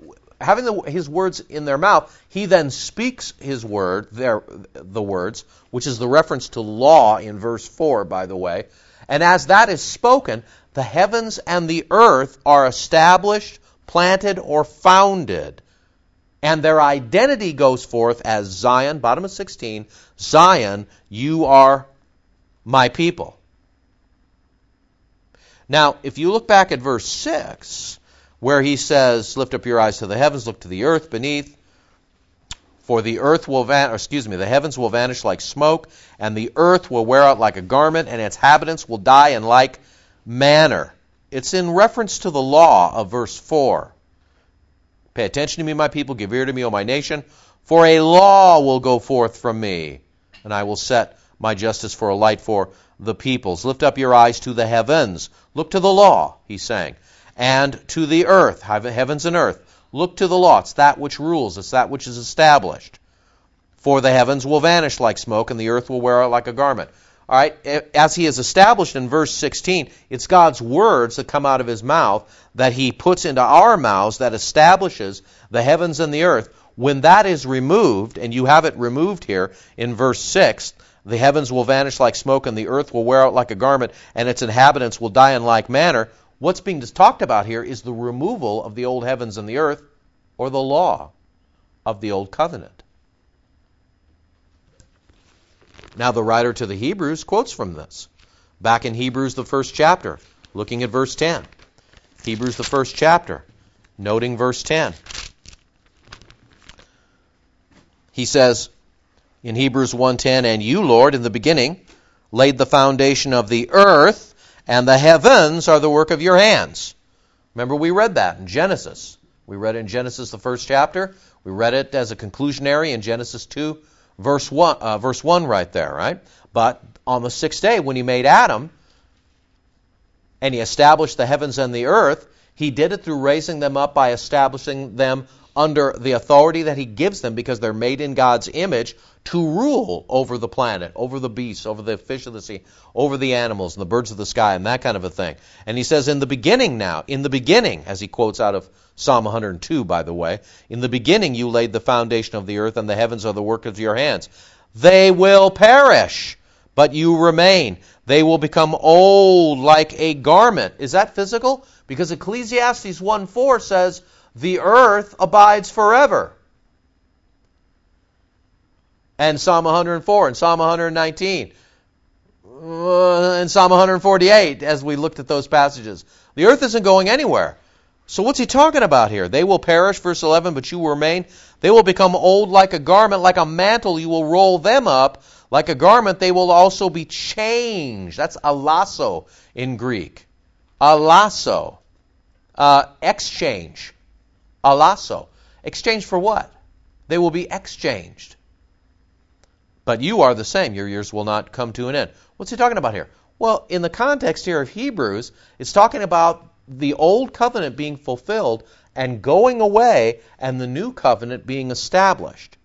his words in their mouth, he then speaks his word, the words, which is the reference to law in verse 4, by the way. And as that is spoken, the heavens and the earth are established, planted, or founded. And their identity goes forth as Zion, bottom of 16, Zion, you are my people. Now, if you look back at verse 6, where he says, lift up your eyes to the heavens, look to the earth beneath, for the heavens will vanish like smoke, and the earth will wear out like a garment, and its inhabitants will die in like manner. It's in reference to the law of verse 4. Pay attention to me, my people, give ear to me, O my nation, for a law will go forth from me, and I will set my justice for a light for the peoples. Lift up your eyes to the heavens. Look to the law, he's saying, and to the earth, heavens and earth. Look to the law. It's that which rules. It's that which is established. For the heavens will vanish like smoke, and the earth will wear out like a garment. All right, as he is established in verse 16, it's God's words that come out of his mouth that he puts into our mouths that establishes the heavens and the earth. When that is removed, and you have it removed here in verse 6, the heavens will vanish like smoke, and the earth will wear out like a garment, and its inhabitants will die in like manner. What's being talked about here is the removal of the old heavens and the earth, or the law of the old covenant. Now the writer to the Hebrews quotes from this. Back in Hebrews, the first chapter, looking at verse 10. Hebrews, the first chapter, noting verse 10. He says in Hebrews 1:10, and you, Lord, in the beginning laid the foundation of the earth, and the heavens are the work of your hands. Remember, we read that in Genesis. We read it in Genesis, the first chapter. We read it as a conclusionary in Genesis 2, verse 1 right there, right? But on the sixth day, when he made Adam, and he established the heavens and the earth, he did it through raising them up by establishing them under the authority that he gives them because they're made in God's image to rule over the planet, over the beasts, over the fish of the sea, over the animals and the birds of the sky and that kind of a thing. And he says, in the beginning, as he quotes out of Psalm 102, by the way, in the beginning you laid the foundation of the earth, and the heavens are the work of your hands. They will perish, but you remain. They will become old like a garment. Is that physical? Because Ecclesiastes 1:4 says, the earth abides forever. And Psalm 104 and Psalm 119 and Psalm 148, as we looked at those passages. The earth isn't going anywhere. So what's he talking about here? They will perish, verse 11, but you will remain. They will become old like a garment, like a mantle. You will roll them up. Like a garment, they will also be changed. That's alasso in Greek. Alasso. Exchange. Alasso. Exchange for what? They will be exchanged. But you are the same. Your years will not come to an end. What's he talking about here? Well, in the context here of Hebrews, it's talking about the old covenant being fulfilled and going away and the new covenant being established.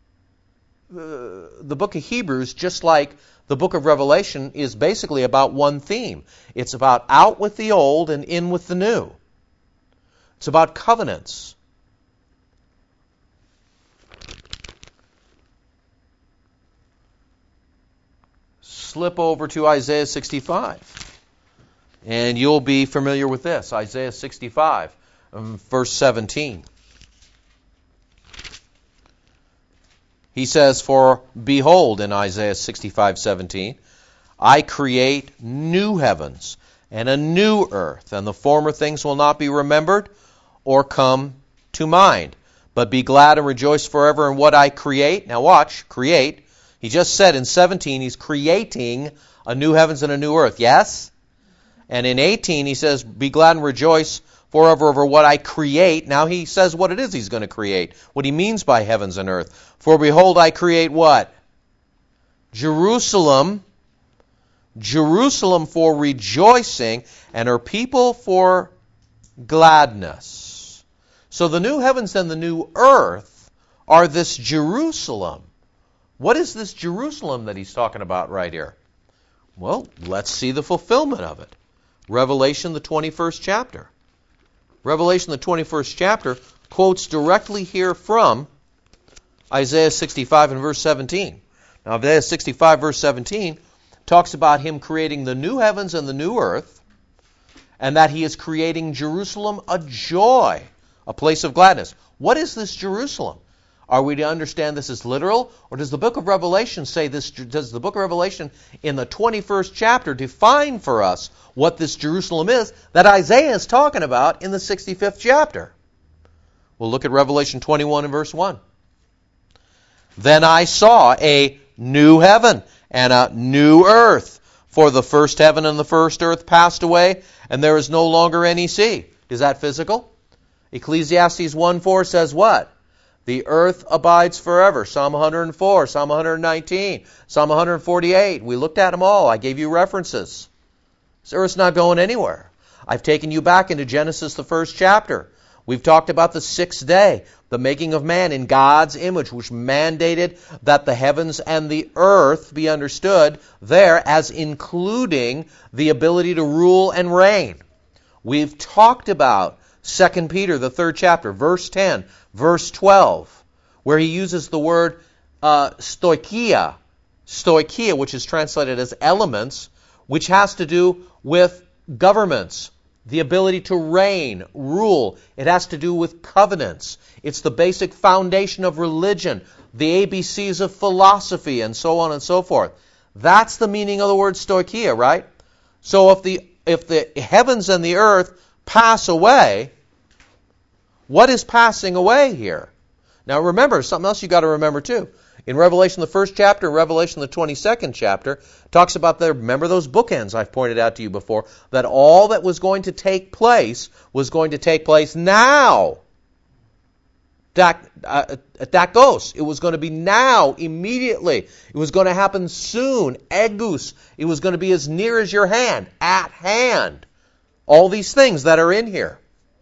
The book of Hebrews, just like the book of Revelation, is basically about one theme. It's about out with the old and in with the new. It's about covenants. Slip over to Isaiah 65, and you'll be familiar with this. Isaiah 65, verse 17. He says, for behold, in Isaiah 65:17, I create new heavens and a new earth, and the former things will not be remembered or come to mind. But be glad and rejoice forever in what I create. Now watch, create. He just said in 17 he's creating a new heavens and a new earth. Yes? And in 18 he says, be glad and rejoice forever over what I create. Now he says what it is he's going to create, what he means by heavens and earth. For behold, I create what? Jerusalem. Jerusalem for rejoicing, and her people for gladness. So the new heavens and the new earth are this Jerusalem. What is this Jerusalem that he's talking about right here? Well, let's see the fulfillment of it. Revelation, the 21st chapter. Revelation, the 21st chapter, quotes directly here from Isaiah 65 and verse 17. Now, Isaiah 65, verse 17, talks about him creating the new heavens and the new earth, and that he is creating Jerusalem a joy, a place of gladness. What is this Jerusalem? Are we to understand this as literal, or does the book of Revelation say this? Does the book of Revelation in the 21st chapter define for us what this Jerusalem is that Isaiah is talking about in the 65th chapter? We'll look at Revelation 21 and verse 1. Then I saw a new heaven and a new earth, for the first heaven and the first earth passed away, and there is no longer any sea. Is that physical? Ecclesiastes 1:4 says what? The earth abides forever. Psalm 104, Psalm 119, Psalm 148. We looked at them all. I gave you references. This earth's not going anywhere. I've taken you back into Genesis, the first chapter. We've talked about the sixth day, the making of man in God's image, which mandated that the heavens and the earth be understood there as including the ability to rule and reign. We've talked about 2 Peter, the third chapter, verse 10, verse 12, where he uses the word stoicheia, which is translated as elements, which has to do with governments, the ability to reign, rule. It has to do with covenants. It's the basic foundation of religion, the ABCs of philosophy, and so on and so forth. That's the meaning of the word stoicheia, right? So if the heavens and the earth pass away, what is passing away here? Now remember, something else you got to remember too. In Revelation, the first chapter, Revelation, the 22nd chapter, talks about remember those bookends I've pointed out to you before, that all that was going to take place was going to take place now. Dakos. It was going to be now, immediately. It was going to happen soon. Egus. It was going to be as near as your hand, at hand. all these things that are in here.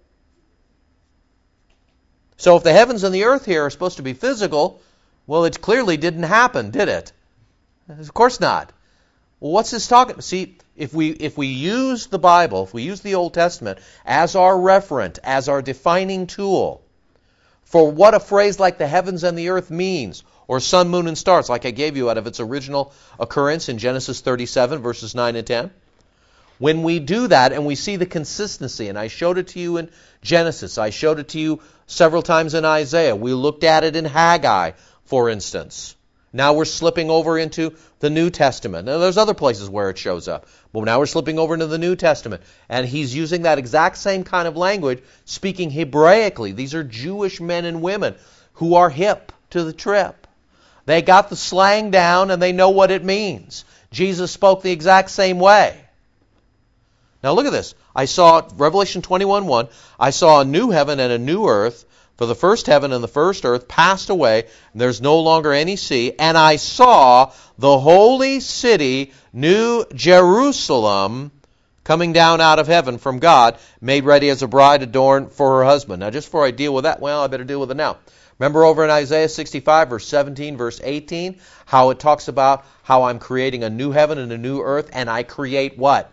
So if the heavens and the earth here are supposed to be physical, well, it clearly didn't happen, did it? Of course not. Well, what's this talking? See, if we use the Bible, if we use the Old Testament as our referent, as our defining tool for what a phrase like the heavens and the earth means, or sun, moon, and stars, like I gave you out of its original occurrence in Genesis 37, verses 9 and 10, when we do that and we see the consistency, and I showed it to you in Genesis, I showed it to you several times in Isaiah, we looked at it in Haggai, for instance. Now we're slipping over into the New Testament. Now there's other places where it shows up, but now we're slipping over into the New Testament. And he's using that exact same kind of language, speaking Hebraically. These are Jewish men and women who are hip to the trip. They got the slang down and they know what it means. Jesus spoke the exact same way. Now look at this. I saw, Revelation 21:1, I saw a new heaven and a new earth, for the first heaven and the first earth passed away, and there's no longer any sea. And I saw the holy city, New Jerusalem, coming down out of heaven from God, made ready as a bride adorned for her husband. Now just before I deal with that, well, I better deal with it now. Remember over in Isaiah 65, verse 17, verse 18, how it talks about how I'm creating a new heaven and a new earth, and I create what?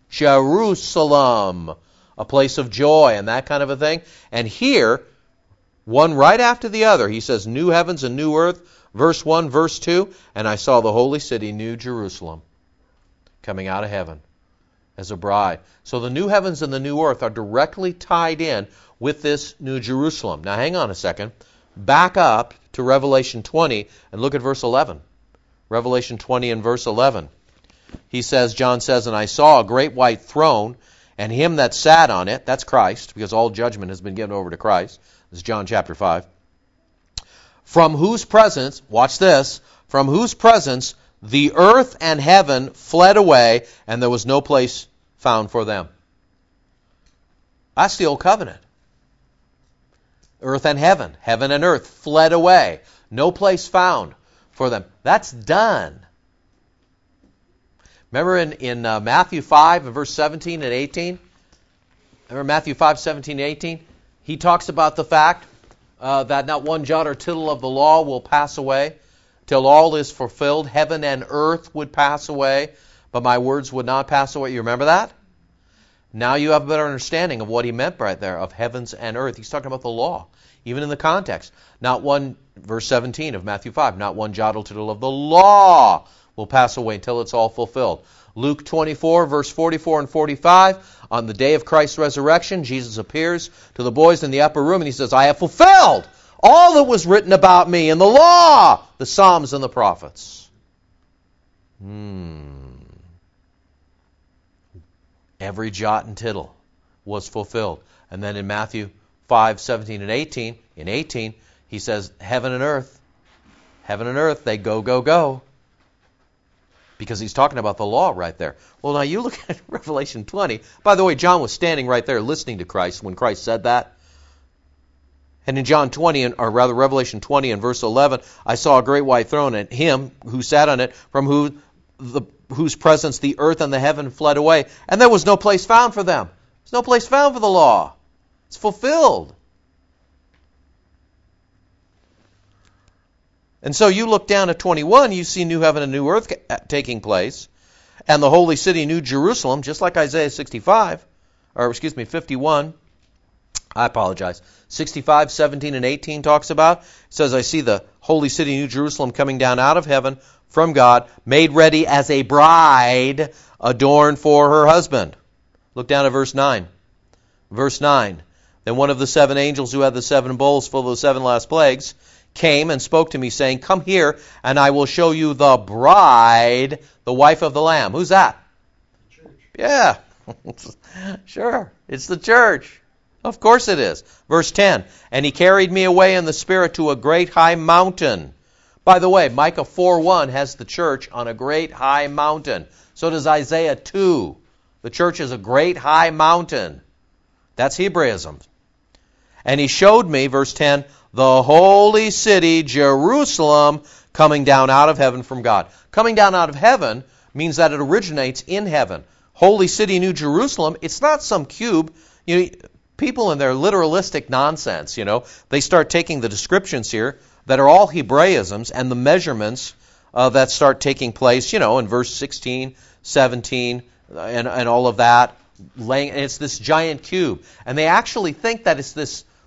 Jerusalem, a place of joy and that kind of a thing. And here, one right after the other, he says, new heavens and new earth, verse 1, verse 2, and I saw the holy city, New Jerusalem, coming out of heaven as a bride. So the new heavens and the new earth are directly tied in with this New Jerusalem. Now hang on a second. Back up to Revelation 20 and look at verse 11. Revelation 20 and verse 11. He says, John says, and I saw a great white throne, and him that sat on it, that's Christ, because all judgment has been given over to Christ. This is John chapter 5. From whose presence, watch this, from whose presence the earth and heaven fled away, and there was no place found for them. That's the old covenant. Earth and heaven and earth fled away. No place found for them. That's done. Remember in Matthew 5 and verse 17 and 18? Remember Matthew 5, 17 and 18? He talks about the fact that not one jot or tittle of the law will pass away till all is fulfilled. Heaven and earth would pass away, but my words would not pass away. You remember that? Now you have a better understanding of what he meant right there, of heavens and earth. He's talking about the law, even in the context. Not one, verse 17 of Matthew 5, not one jot or tittle of the law will pass away until it's all fulfilled. Luke 24, verse 44 and 45, on the day of Christ's resurrection, Jesus appears to the boys in the upper room and he says, I have fulfilled all that was written about me in the law, the Psalms and the prophets. Every jot and tittle was fulfilled. And then in Matthew 5, 17 and 18, in 18, he says, heaven and earth, they go, go, go. Because he's talking about the law right there. Well, now you look at Revelation 20. By the way, John was standing right there listening to Christ when Christ said that. And in John 20, or rather Revelation 20 and verse 11, I saw a great white throne, and him who sat on it, from whose presence the earth and the heaven fled away. And there was no place found for them. There's no place found for the law. It's fulfilled. And so you look down at 21, you see new heaven and new earth taking place, and the holy city, New Jerusalem, just like Isaiah 51, 65, 17, and 18 talks about. It says, I see the holy city, New Jerusalem, coming down out of heaven from God, made ready as a bride adorned for her husband. Look down at verse 9. Verse 9, then one of the seven angels who had the seven bowls full of the seven last plagues came and spoke to me, saying, come here, and I will show you the bride, the wife of the Lamb. Who's that? The church. Yeah, sure, it's the church. Of course it is. Verse 10, and he carried me away in the Spirit to a great high mountain. By the way, Micah 4:1 has the church on a great high mountain. So does Isaiah 2. The church is a great high mountain. That's Hebraism. And he showed me, verse 10, the holy city, Jerusalem, coming down out of heaven from God. Coming down out of heaven means that it originates in heaven. Holy City, New Jerusalem, it's not some cube. People in their literalistic nonsense, they start taking the descriptions here that are all Hebraisms and the measurements that start taking place, in verse 16, 17, and all of that. And it's this giant cube. And they actually think that it's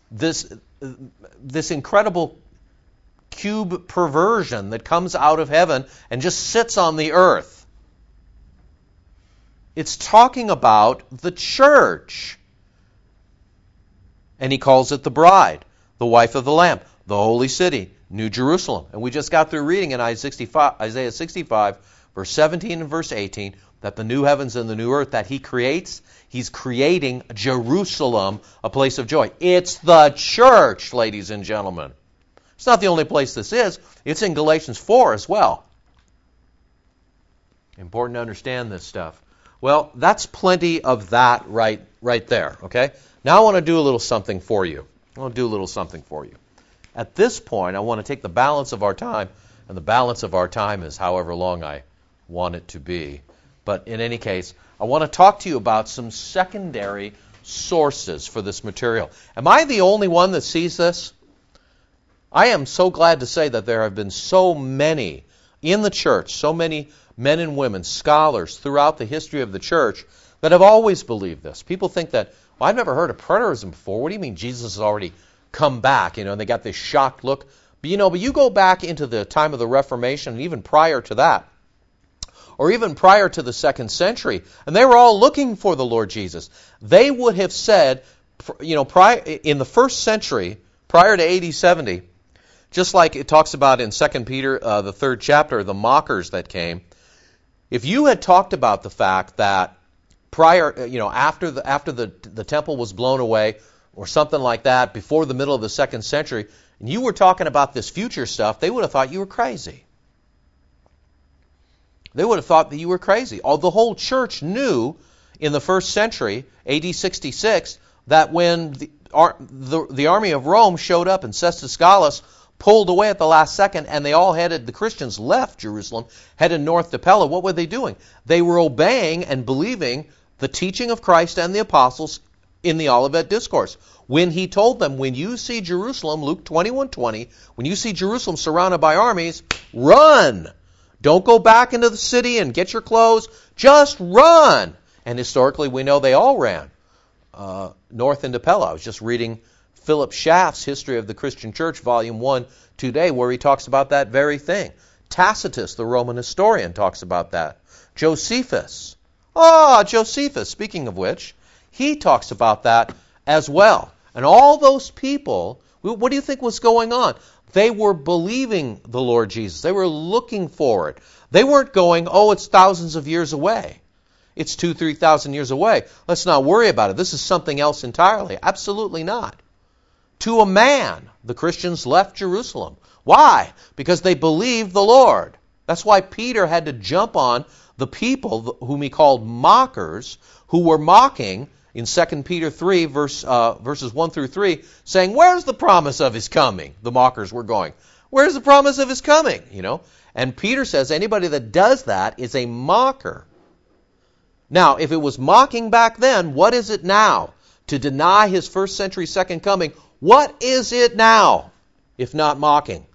this incredible cube perversion that comes out of heaven and just sits on the earth. It's talking about the church. And he calls it the bride, the wife of the Lamb, the holy city, New Jerusalem. And we just got through reading in Isaiah 65, verse 17 and verse 18, that the new heavens and the new earth that he creates, he's creating Jerusalem, a place of joy. It's the church, ladies and gentlemen. It's not the only place this is. It's in Galatians 4 as well. Important to understand this stuff. Well, that's plenty of that right there, okay? Now I want to do a little something for you. At this point, I want to take the balance of our time, and the balance of our time is however long I want it to be. But in any case, I want to talk to you about some secondary sources for this material. Am I the only one that sees this? I am so glad to say that there have been so many in the church, so many men and women, scholars throughout the history of the church that have always believed this. People think that, well, I've never heard of preterism before. What do you mean Jesus has already come back? And they got this shocked look. But you go back into the time of the Reformation, and even prior to that, or even prior to the 2nd century, and they were all looking for the Lord Jesus. They would have said, in the 1st century, prior to AD 70, just like it talks about in 2 Peter, the 3rd chapter, the mockers that came, if you had talked about the fact that after the temple was blown away, or something like that, before the middle of the 2nd century, and you were talking about this future stuff, they would have thought you were crazy. They would have thought that you were crazy. The whole church knew in the 1st century, AD 66, that when the army of Rome showed up and Cestus Gallus pulled away at the last second, and the Christians left Jerusalem, headed north to Pella, what were they doing? They were obeying and believing the teaching of Christ and the apostles in the Olivet Discourse. When he told them, when you see Jerusalem, Luke 21:20, when you see Jerusalem surrounded by armies, run! Don't go back into the city and get your clothes. Just run! And historically, we know they all ran north into Pella. I was just reading Philip Schaff's History of the Christian Church, Volume 1, today, where he talks about that very thing. Tacitus, the Roman historian, talks about that. Josephus, speaking of which, he talks about that as well. And all those people, what do you think was going on? They were believing the Lord Jesus. They were looking for it. They weren't going, it's thousands of years away. It's 2,000-3,000 years away. Let's not worry about it. This is something else entirely. Absolutely not. To a man, the Christians left Jerusalem. Why? Because they believed the Lord. That's why Peter had to jump on the people whom he called mockers, who were mocking in 2 Peter 3, verses 1 through 3, saying, where's the promise of his coming? The mockers were going, where's the promise of his coming? And Peter says anybody that does that is a mocker. Now, if it was mocking back then, what is it now? To deny his 1st century second coming, what is it now, if not mocking?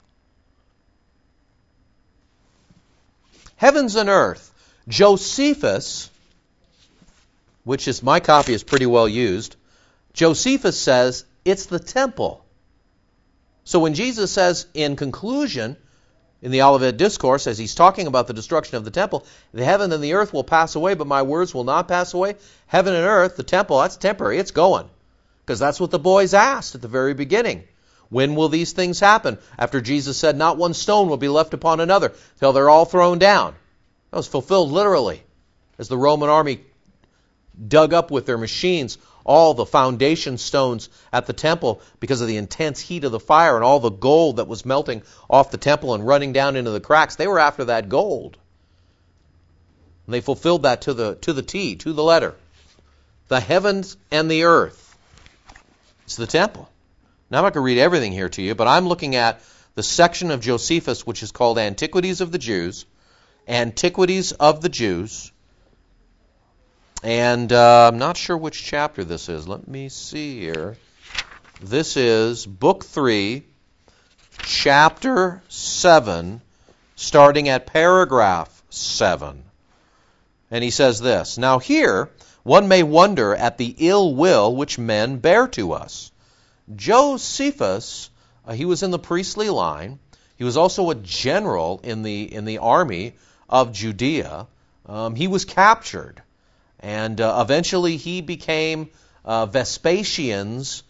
Heavens and earth. Josephus, which is my copy is pretty well used, Josephus says it's the temple. So when Jesus says in conclusion, in the Olivet Discourse, as he's talking about the destruction of the temple, the heaven and the earth will pass away, but my words will not pass away. Heaven and earth, the temple, that's temporary, it's going. Because that's what the boys asked at the very beginning. When will these things happen? After Jesus said, not one stone will be left upon another, till they're all thrown down. That was fulfilled literally, as the Roman army dug up with their machines all the foundation stones at the temple because of the intense heat of the fire and all the gold that was melting off the temple and running down into the cracks. They were after that gold. And they fulfilled that to the T, to the letter. The heavens and the earth. It's the temple. Now I'm not going to read everything here to you, but I'm looking at the section of Josephus which is called Antiquities of the Jews. Antiquities of the Jews. And I'm not sure which chapter this is. Let me see here. This is Book 3, Chapter 7, starting at paragraph 7. And he says this, "Now here one may wonder at the ill will which men bear to us. Josephus, he was in the priestly line. He was also a general in the army of Judea. He was captured, and eventually he became Vespasian's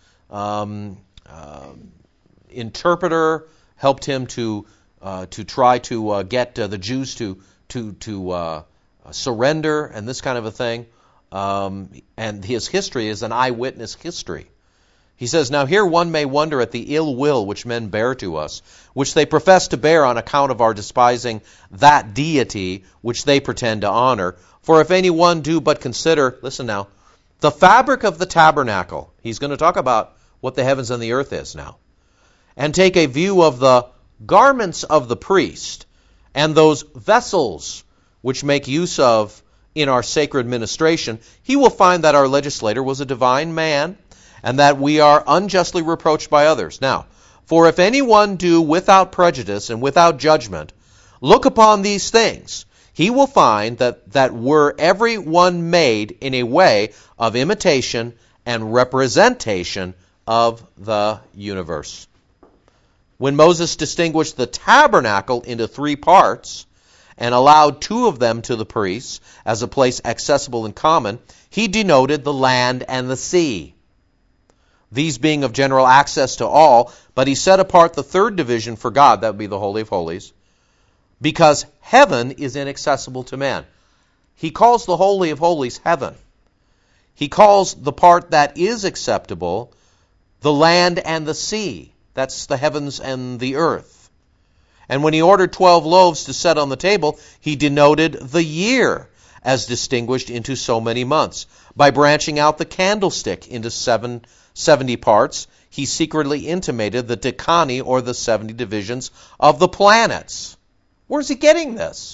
interpreter. Helped him to try to get the Jews to surrender and this kind of a thing. And his history is an eyewitness history. He says, "Now here one may wonder at the ill will which men bear to us, which they profess to bear on account of our despising that deity which they pretend to honor. For if any one do but consider," listen now, "the fabric of the tabernacle," he's going to talk about what the heavens and the earth is now, "and take a view of the garments of the priest, and those vessels which make use of in our sacred ministration, he will find that our legislator was a divine man, and that we are unjustly reproached by others. Now, for if anyone do without prejudice and without judgment look upon these things, he will find that were every one made in a way of imitation and representation of the universe." When Moses distinguished the tabernacle into 3 parts and allowed 2 of them to the priests as a place accessible and common, he denoted the land and the sea, these being of general access to all, but he set apart the 3rd division for God, that would be the Holy of Holies, because heaven is inaccessible to man. He calls the Holy of Holies heaven. He calls the part that is acceptable the land and the sea. That's the heavens and the earth. And when he ordered 12 loaves to set on the table, he denoted the year as distinguished into so many months. By branching out the candlestick into 70 parts, he secretly intimated the decani, or the 70 divisions of the planets. Where's he getting this?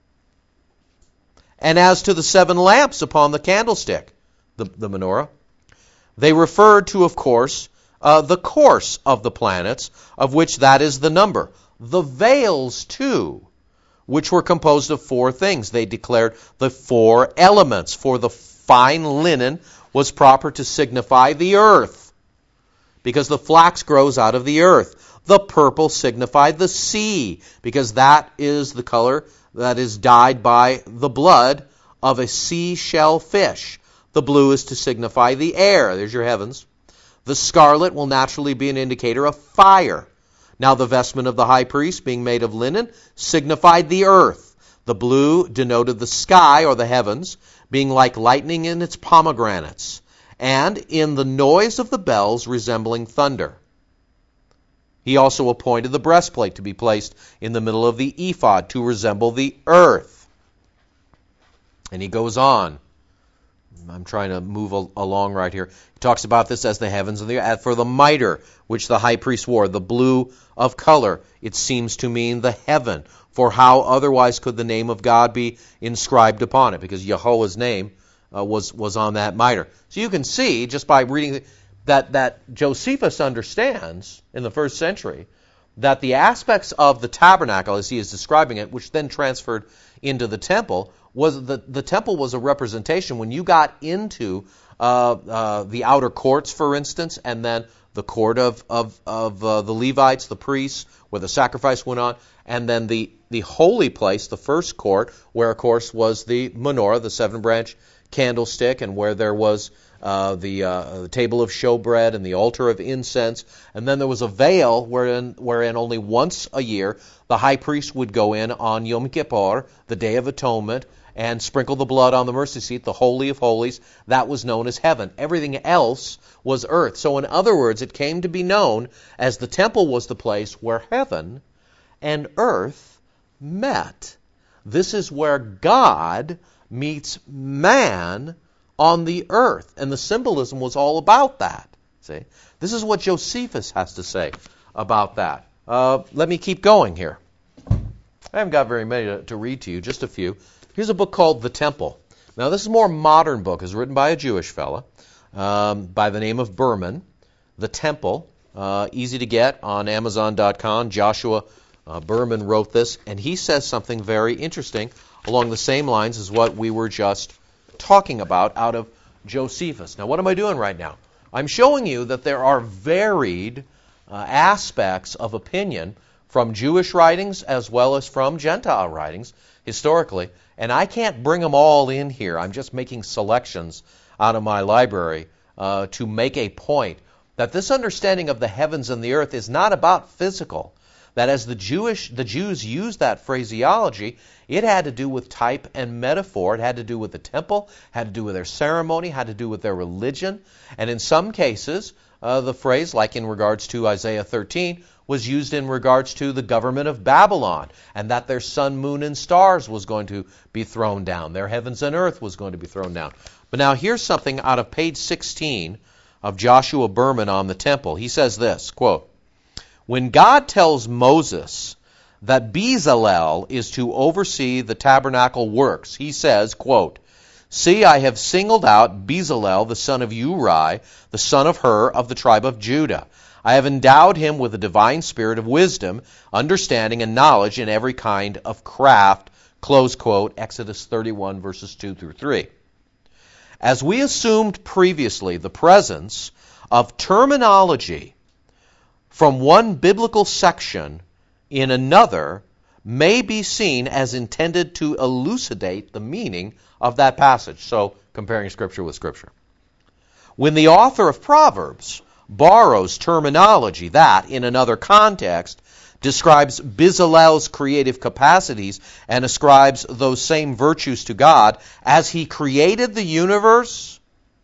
And as to the 7 lamps upon the candlestick, the menorah, they referred to, of course, the course of the planets, of which that is the number. The veils, too, which were composed of 4 things. They declared the 4 elements. For the fine linen was proper to signify the earth, because the flax grows out of the earth. The purple signified the sea, because that is the color that is dyed by the blood of a seashell fish. The blue is to signify the air. There's your heavens. The scarlet will naturally be an indicator of fire. Now the vestment of the high priest, being made of linen, signified the earth. The blue denoted the sky, or the heavens, being like lightning in its pomegranates, and in the noise of the bells resembling thunder. He also appointed the breastplate to be placed in the middle of the ephod to resemble the earth. And he goes on. I'm trying to move along right here. He talks about this as the heavens and the earth. For the mitre which the high priest wore, the blue of color, it seems to mean the heaven. For how otherwise could the name of God be inscribed upon it? Because Yahweh's name was on that mitre. So you can see, just by reading that Josephus understands in the 1st century that the aspects of the tabernacle, as he is describing it, which then transferred into the temple, was the temple was a representation. When you got into the outer courts, for instance, and then the court of the Levites, the priests, where the sacrifice went on, and then the holy place, the first court, where, of course, was the menorah, the 7-branch candlestick, and where there was the table of showbread and the altar of incense. And then there was a veil wherein only once a year the high priest would go in on Yom Kippur, the Day of Atonement, and sprinkle the blood on the mercy seat, the Holy of Holies. That was known as heaven. Everything else was earth. So in other words, it came to be known as the temple was the place where heaven and earth met. This is where God meets man on the earth. And the symbolism was all about that. See? This is what Josephus has to say about that. Let me keep going here. I haven't got very many to read to you, just a few. Here's a book called The Temple. Now, this is a more modern book. It's written by a Jewish fella by the name of Berman. The Temple, easy to get on Amazon.com. Joshua Berman wrote this, and he says something very interesting along the same lines as what we were just talking about out of Josephus. Now, what am I doing right now? I'm showing you that there are varied aspects of opinion from Jewish writings as well as from Gentile writings historically, and I can't bring them all in here. I'm just making selections out of my library to make a point that this understanding of the heavens and the earth is not about physical. That as the Jews used that phraseology, it had to do with type and metaphor. It had to do with the temple, had to do with their ceremony, had to do with their religion. And in some cases, the phrase, like in regards to Isaiah 13, was used in regards to the government of Babylon, and that their sun, moon, and stars was going to be thrown down. Their heavens and earth was going to be thrown down. But now here's something out of page 16 of Joshua Berman on the temple. He says this, quote, "When God tells Moses that Bezalel is to oversee the tabernacle works, he says, quote, 'See, I have singled out Bezalel, the son of Uri, the son of Hur, of the tribe of Judah. I have endowed him with a divine spirit of wisdom, understanding, and knowledge in every kind of craft,' close quote, Exodus 31, verses 2 through 3. As we assumed previously, the presence of terminology from one biblical section in another may be seen as intended to elucidate the meaning of that passage. So, comparing Scripture with Scripture. When the author of Proverbs borrows terminology that, in another context, describes Bezalel's creative capacities and ascribes those same virtues to God as he created the universe,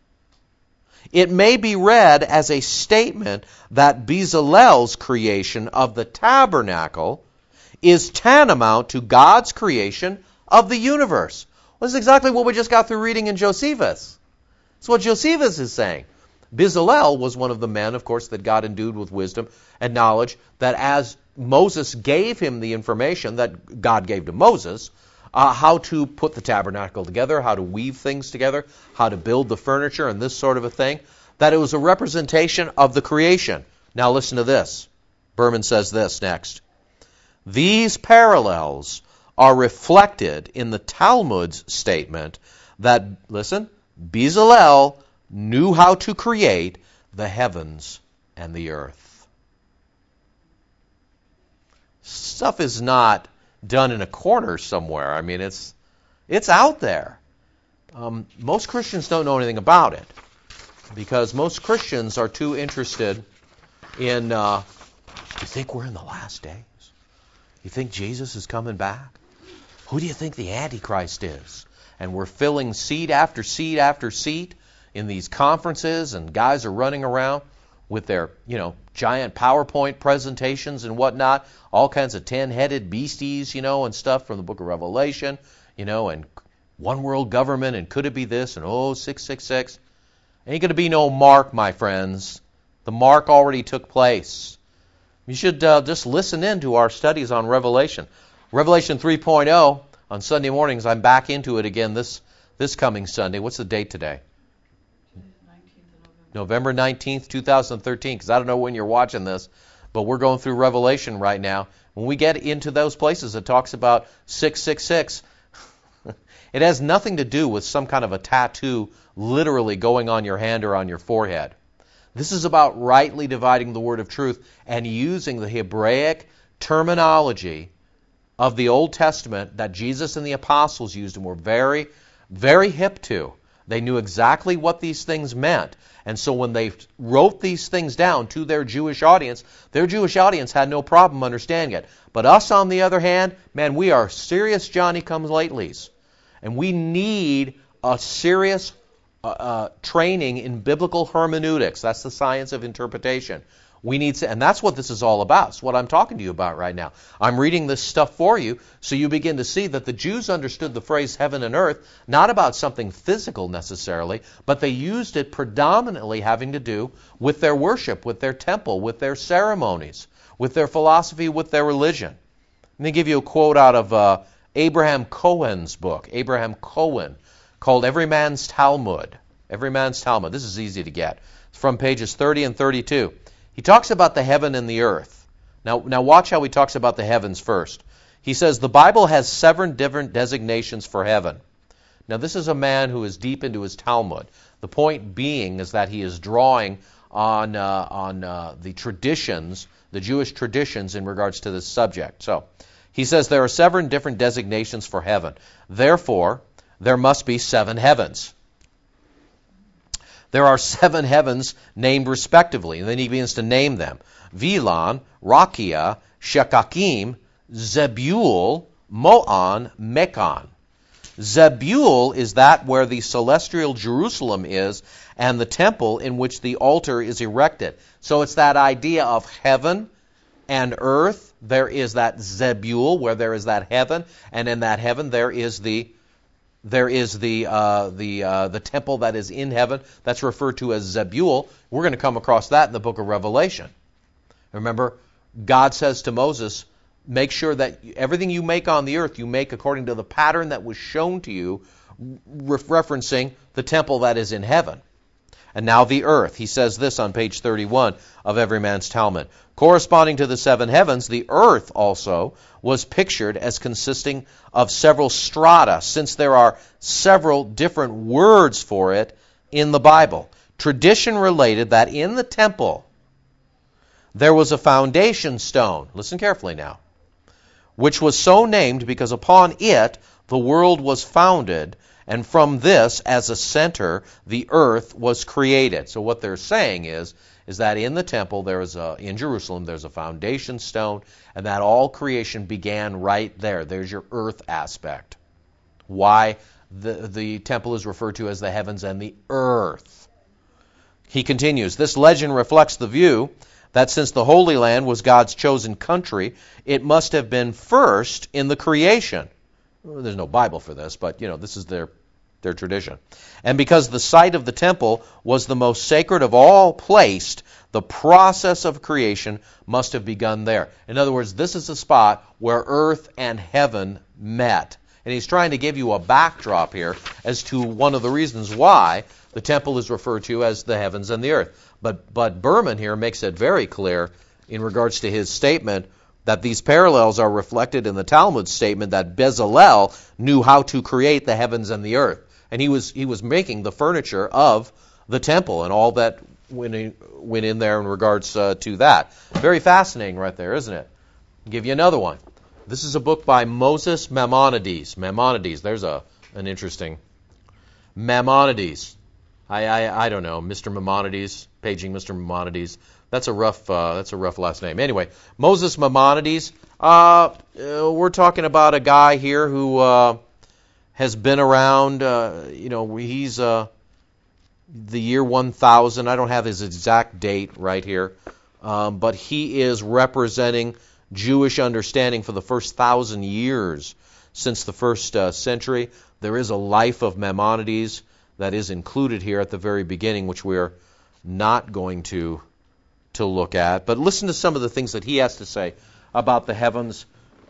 it may be read as a statement that Bezalel's creation of the tabernacle is tantamount to God's creation of the universe. Well, this is exactly what we just got through reading in Josephus. That's what Josephus is saying. Bezalel was one of the men, of course, that God endued with wisdom and knowledge, that as Moses gave him the information that God gave to Moses, how to put the tabernacle together, how to weave things together, how to build the furniture and this sort of a thing, that it was a representation of the creation. Now listen to this. Berman says this next. These parallels are reflected in the Talmud's statement that, listen, Bezalel knew how to create the heavens and the earth. Stuff is not done in a corner somewhere. I mean, it's out there. Most Christians don't know anything about it because most Christians are too interested in, do you think we're in the last days? You think Jesus is coming back? Who do you think the Antichrist is? And we're filling seat after seat after seat in these conferences, and guys are running around with their, giant PowerPoint presentations and whatnot, all kinds of 10-headed beasties, and stuff from the book of Revelation, and one world government, and could it be this, and 666. Ain't going to be no mark, my friends. The mark already took place. You should just listen in to our studies on Revelation. Revelation 3.0 on Sunday mornings. I'm back into it again this coming Sunday. What's the date today? November 19th, 2013, because I don't know when you're watching this, but we're going through Revelation right now. When we get into those places, it talks about 666. It has nothing to do with some kind of a tattoo literally going on your hand or on your forehead. This is about rightly dividing the word of truth and using the Hebraic terminology of the Old Testament that Jesus and the apostles used and were very, very hip to. They knew exactly what these things meant. And so when they wrote these things down to their Jewish audience had no problem understanding it. But us, on the other hand, man, we are serious Johnny-come-latelys. And we need a serious training in biblical hermeneutics. That's the science of interpretation. We need to, and that's what this is all about. It's what I'm talking to you about right now. I'm reading this stuff for you so you begin to see that the Jews understood the phrase heaven and earth not about something physical necessarily, but they used it predominantly having to do with their worship, with their temple, with their ceremonies, with their philosophy, with their religion. Let me give you a quote out of Abraham Cohen's book. Abraham Cohen called Every Man's Talmud. Every Man's Talmud. This is easy to get. It's from pages 30 and 32. He talks about the heaven and the earth. Now watch how he talks about the heavens first. He says the Bible has 7 different designations for heaven. Now this is a man who is deep into his Talmud. The point being is that he is drawing on the traditions, the Jewish traditions in regards to this subject. So he says there are 7 different designations for heaven. Therefore, there must be 7 heavens. There are 7 heavens named respectively, and then he begins to name them. Vilan, Rakia, Shekakim, Zebul, Moan, Mekon. Zebul is that where the celestial Jerusalem is and the temple in which the altar is erected. So it's that idea of heaven and earth. There is that Zebul where there is that heaven, and in that heaven there is the temple that is in heaven. That's referred to as Zebul. We're going to come across that in the book of Revelation. Remember, God says to Moses, make sure that everything you make on the earth, you make according to the pattern that was shown to you, referencing the temple that is in heaven. And now the earth. He says this on page 31 of Every Man's Talmud. Corresponding to the 7 heavens, the earth also was pictured as consisting of several strata, since there are several different words for it in the Bible. Tradition related that in the temple there was a foundation stone. Listen carefully now. Which was so named because upon it the world was founded, and from this, as a center, the earth was created. So what they're saying is that in the temple, in Jerusalem, there's a foundation stone, and that all creation began right there. There's your earth aspect. Why the temple is referred to as the heavens and the earth. He continues, this legend reflects the view that since the Holy Land was God's chosen country, it must have been first in the creation. Well, there's no Bible for this, but this is their tradition. And because the site of the temple was the most sacred of all placed, the process of creation must have begun there. In other words, this is the spot where earth and heaven met. And he's trying to give you a backdrop here as to one of the reasons why the temple is referred to as the heavens and the earth. But Berman here makes it very clear in regards to his statement that these parallels are reflected in the Talmud statement that Bezalel knew how to create the heavens and the earth. And he was making the furniture of the temple and all that went in there in regards to that. Very fascinating right there, isn't it? I'll give you another one. This is a book by Moses Maimonides. Maimonides, there's an interesting... Maimonides. I don't know, Mr. Maimonides, paging Mr. Maimonides. That's a rough last name. Anyway, Moses Maimonides. We're talking about a guy here who has been around. He's the year 1000. I don't have his exact date right here, but he is representing Jewish understanding for the first 1,000 years since the first century. There is a life of Maimonides that is included here at the very beginning, which we're not going to look at. But listen to some of the things that he has to say about the heavens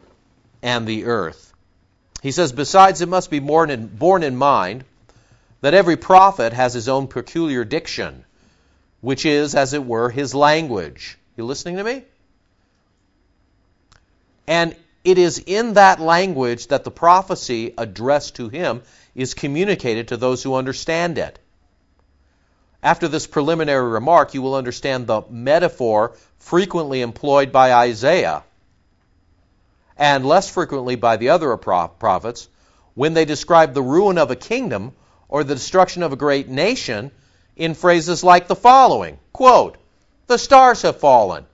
and the earth. He says, besides, it must be borne in mind that every prophet has his own peculiar diction, which is, as it were, his language. You listening to me? And it is in that language that the prophecy addressed to him is communicated to those who understand it. After this preliminary remark, you will understand the metaphor frequently employed by Isaiah and less frequently by the other prophets when they describe the ruin of a kingdom or the destruction of a great nation in phrases like the following, quote, the stars have fallen.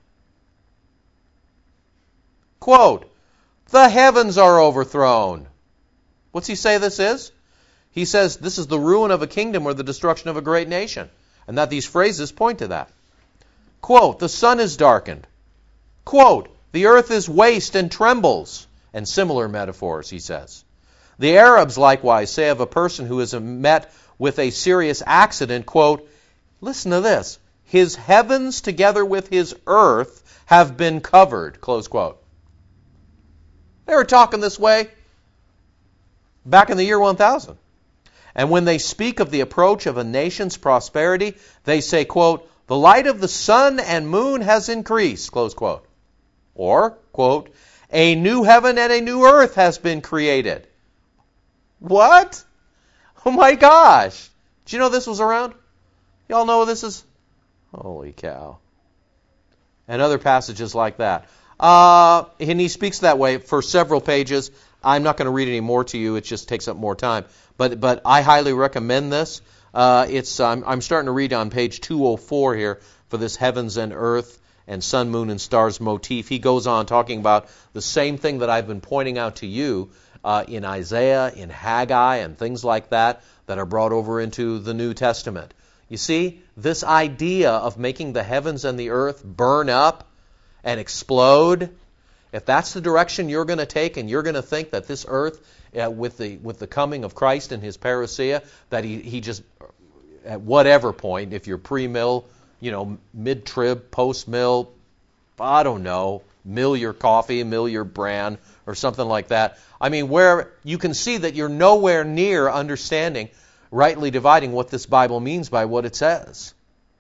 Quote, the heavens are overthrown. What's he say this is? He says this is the ruin of a kingdom or the destruction of a great nation. And that these phrases point to that. Quote, the sun is darkened. Quote, the earth is waste and trembles. And similar metaphors, he says. The Arabs likewise say of a person who is met with a serious accident, quote, listen to this, his heavens together with his earth have been covered, close quote. They were talking this way back in the year 1000. And when they speak of the approach of a nation's prosperity, they say, quote, the light of the sun and moon has increased, close quote. Or, quote, a new heaven and a new earth has been created. What? Oh my gosh. Did you know this was around? Y'all know this is? Holy cow. And other passages like that. And he speaks that way for several pages. I'm not going to read any more to you. It just takes up more time. But I highly recommend this. I'm starting to read on page 204 here for this heavens and earth and sun, moon, and stars motif. He goes on talking about the same thing that I've been pointing out to you in Isaiah, in Haggai, and things like that are brought over into the New Testament. You see, this idea of making the heavens and the earth burn up and explode, if that's the direction you're going to take, and you're going to think that this earth, with the coming of Christ and his parousia, that he just, at whatever point, if you're pre-mill, mid-trib, post-mill, I don't know, mill your coffee, mill your bran, or something like that. I mean, where you can see that you're nowhere near understanding, rightly dividing what this Bible means by what it says.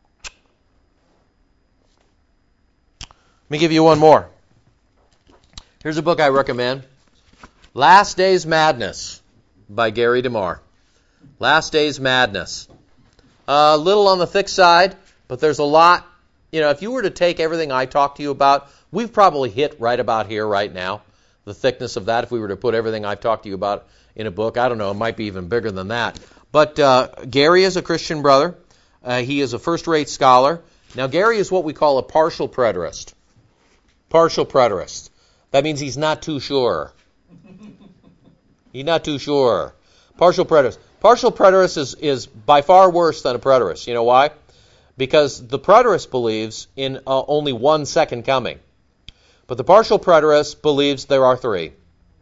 Let me give you one more. Here's a book I recommend. Last Days Madness by Gary DeMar. Last Days Madness. A little on the thick side, but there's a lot. If you were to take everything I talked to you about, we've probably hit right about here right now. The thickness of that, if we were to put everything I've talked to you about in a book, I don't know, it might be even bigger than that. But Gary is a Christian brother. He is a first-rate scholar. Now, Gary is what we call a partial preterist. Partial preterist. That means he's not too sure. He's not too sure. Partial preterist. Partial preterist is by far worse than a preterist. You know why? Because the preterist believes in only one second coming. But the partial preterist believes there are three.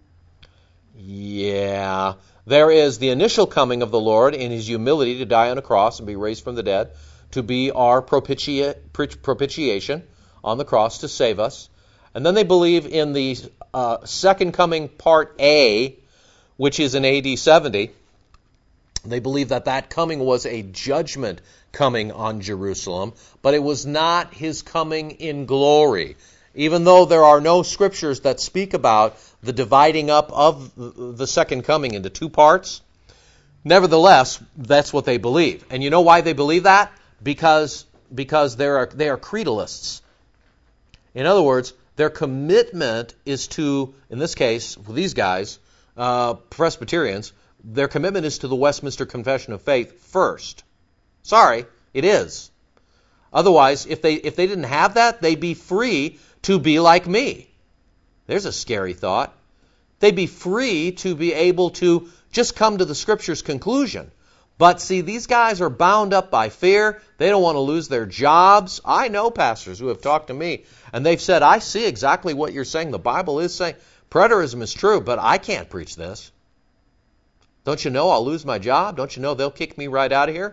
Yeah. There is the initial coming of the Lord in his humility to die on a cross and be raised from the dead, to be our propitiation on the cross to save us. And then they believe in the second coming part A, which is in AD 70. They believe that coming was a judgment coming on Jerusalem, but it was not his coming in glory. Even though there are no scriptures that speak about the dividing up of the second coming into two parts, nevertheless, that's what they believe. And you know why they believe that? Because they are credalists. In other words, their commitment is to, in this case, for these guys, Presbyterians, their commitment is to the Westminster Confession of Faith first. Sorry, it is. Otherwise, if they didn't have that, they'd be free to be like me. There's a scary thought. They'd be free to be able to just come to the Scripture's conclusion. But see, these guys are bound up by fear. They don't want to lose their jobs. I know pastors who have talked to me, and they've said, I see exactly what you're saying. The Bible is saying preterism is true, but I can't preach this. Don't you know I'll lose my job? Don't you know they'll kick me right out of here?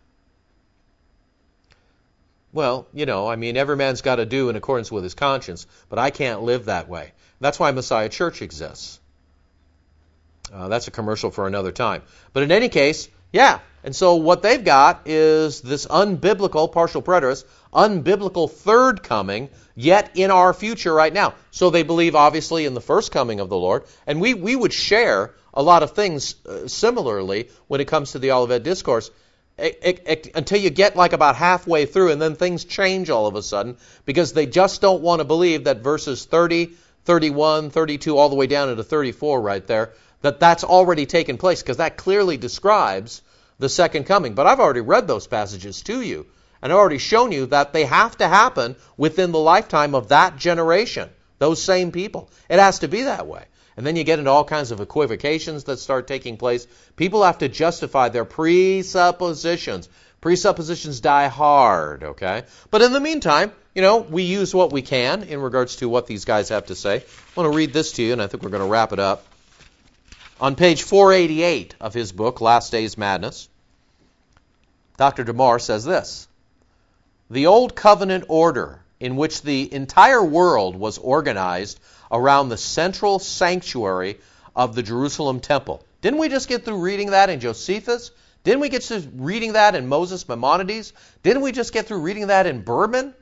Well, every man's got to do in accordance with his conscience, but I can't live that way. That's why Messiah Church exists. That's a commercial for another time. But in any case, yeah. And so what they've got is this unbiblical, partial preterist, unbiblical third coming, yet in our future right now. So they believe, obviously, in the first coming of the Lord. And we would share a lot of things similarly when it comes to the Olivet Discourse, until you get like about halfway through, and then things change all of a sudden, because they just don't want to believe that verses 30, 31, 32, all the way down into 34 right there, that's already taken place, because that clearly describes the second coming. But I've already read those passages to you, and I've already shown you that they have to happen within the lifetime of that generation, those same people. It has to be that way. And then you get into all kinds of equivocations that start taking place. People have to justify their presuppositions. Presuppositions die hard, okay? But in the meantime, we use what we can in regards to what these guys have to say. I want to read this to you, and I think we're going to wrap it up. On page 488 of his book, Last Days Madness, Dr. DeMar says this: the Old Covenant order in which the entire world was organized around the central sanctuary of the Jerusalem temple. Didn't we just get through reading that in Josephus? Didn't we get to reading that in Moses Maimonides? Didn't we just get through reading that in Berman?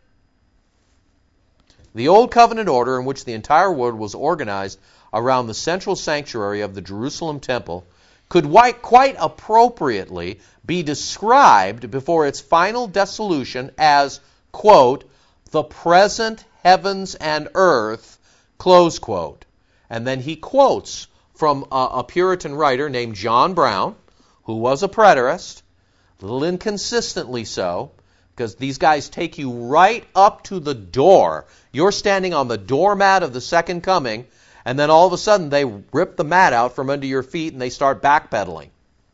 The Old Covenant order in which the entire world was organized around the central sanctuary of the Jerusalem temple could quite appropriately be described before its final dissolution as, quote, the present heavens and earth, close quote. And then he quotes from a Puritan writer named John Brown, who was a preterist, a little inconsistently so, because these guys take you right up to the door. You're standing on the doormat of the second coming, and then all of a sudden they rip the mat out from under your feet and they start backpedaling.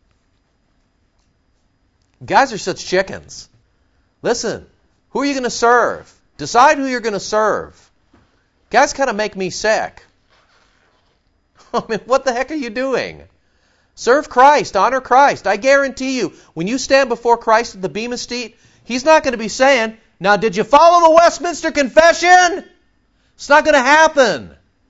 Guys are such chickens. Listen, who are you going to serve? Decide who you're going to serve. Guys kind of make me sick. I mean, what the heck are you doing? Serve Christ, honor Christ. I guarantee you, when you stand before Christ at the Bema Seat, He's not going to be saying, now did you follow the Westminster Confession? It's not going to happen.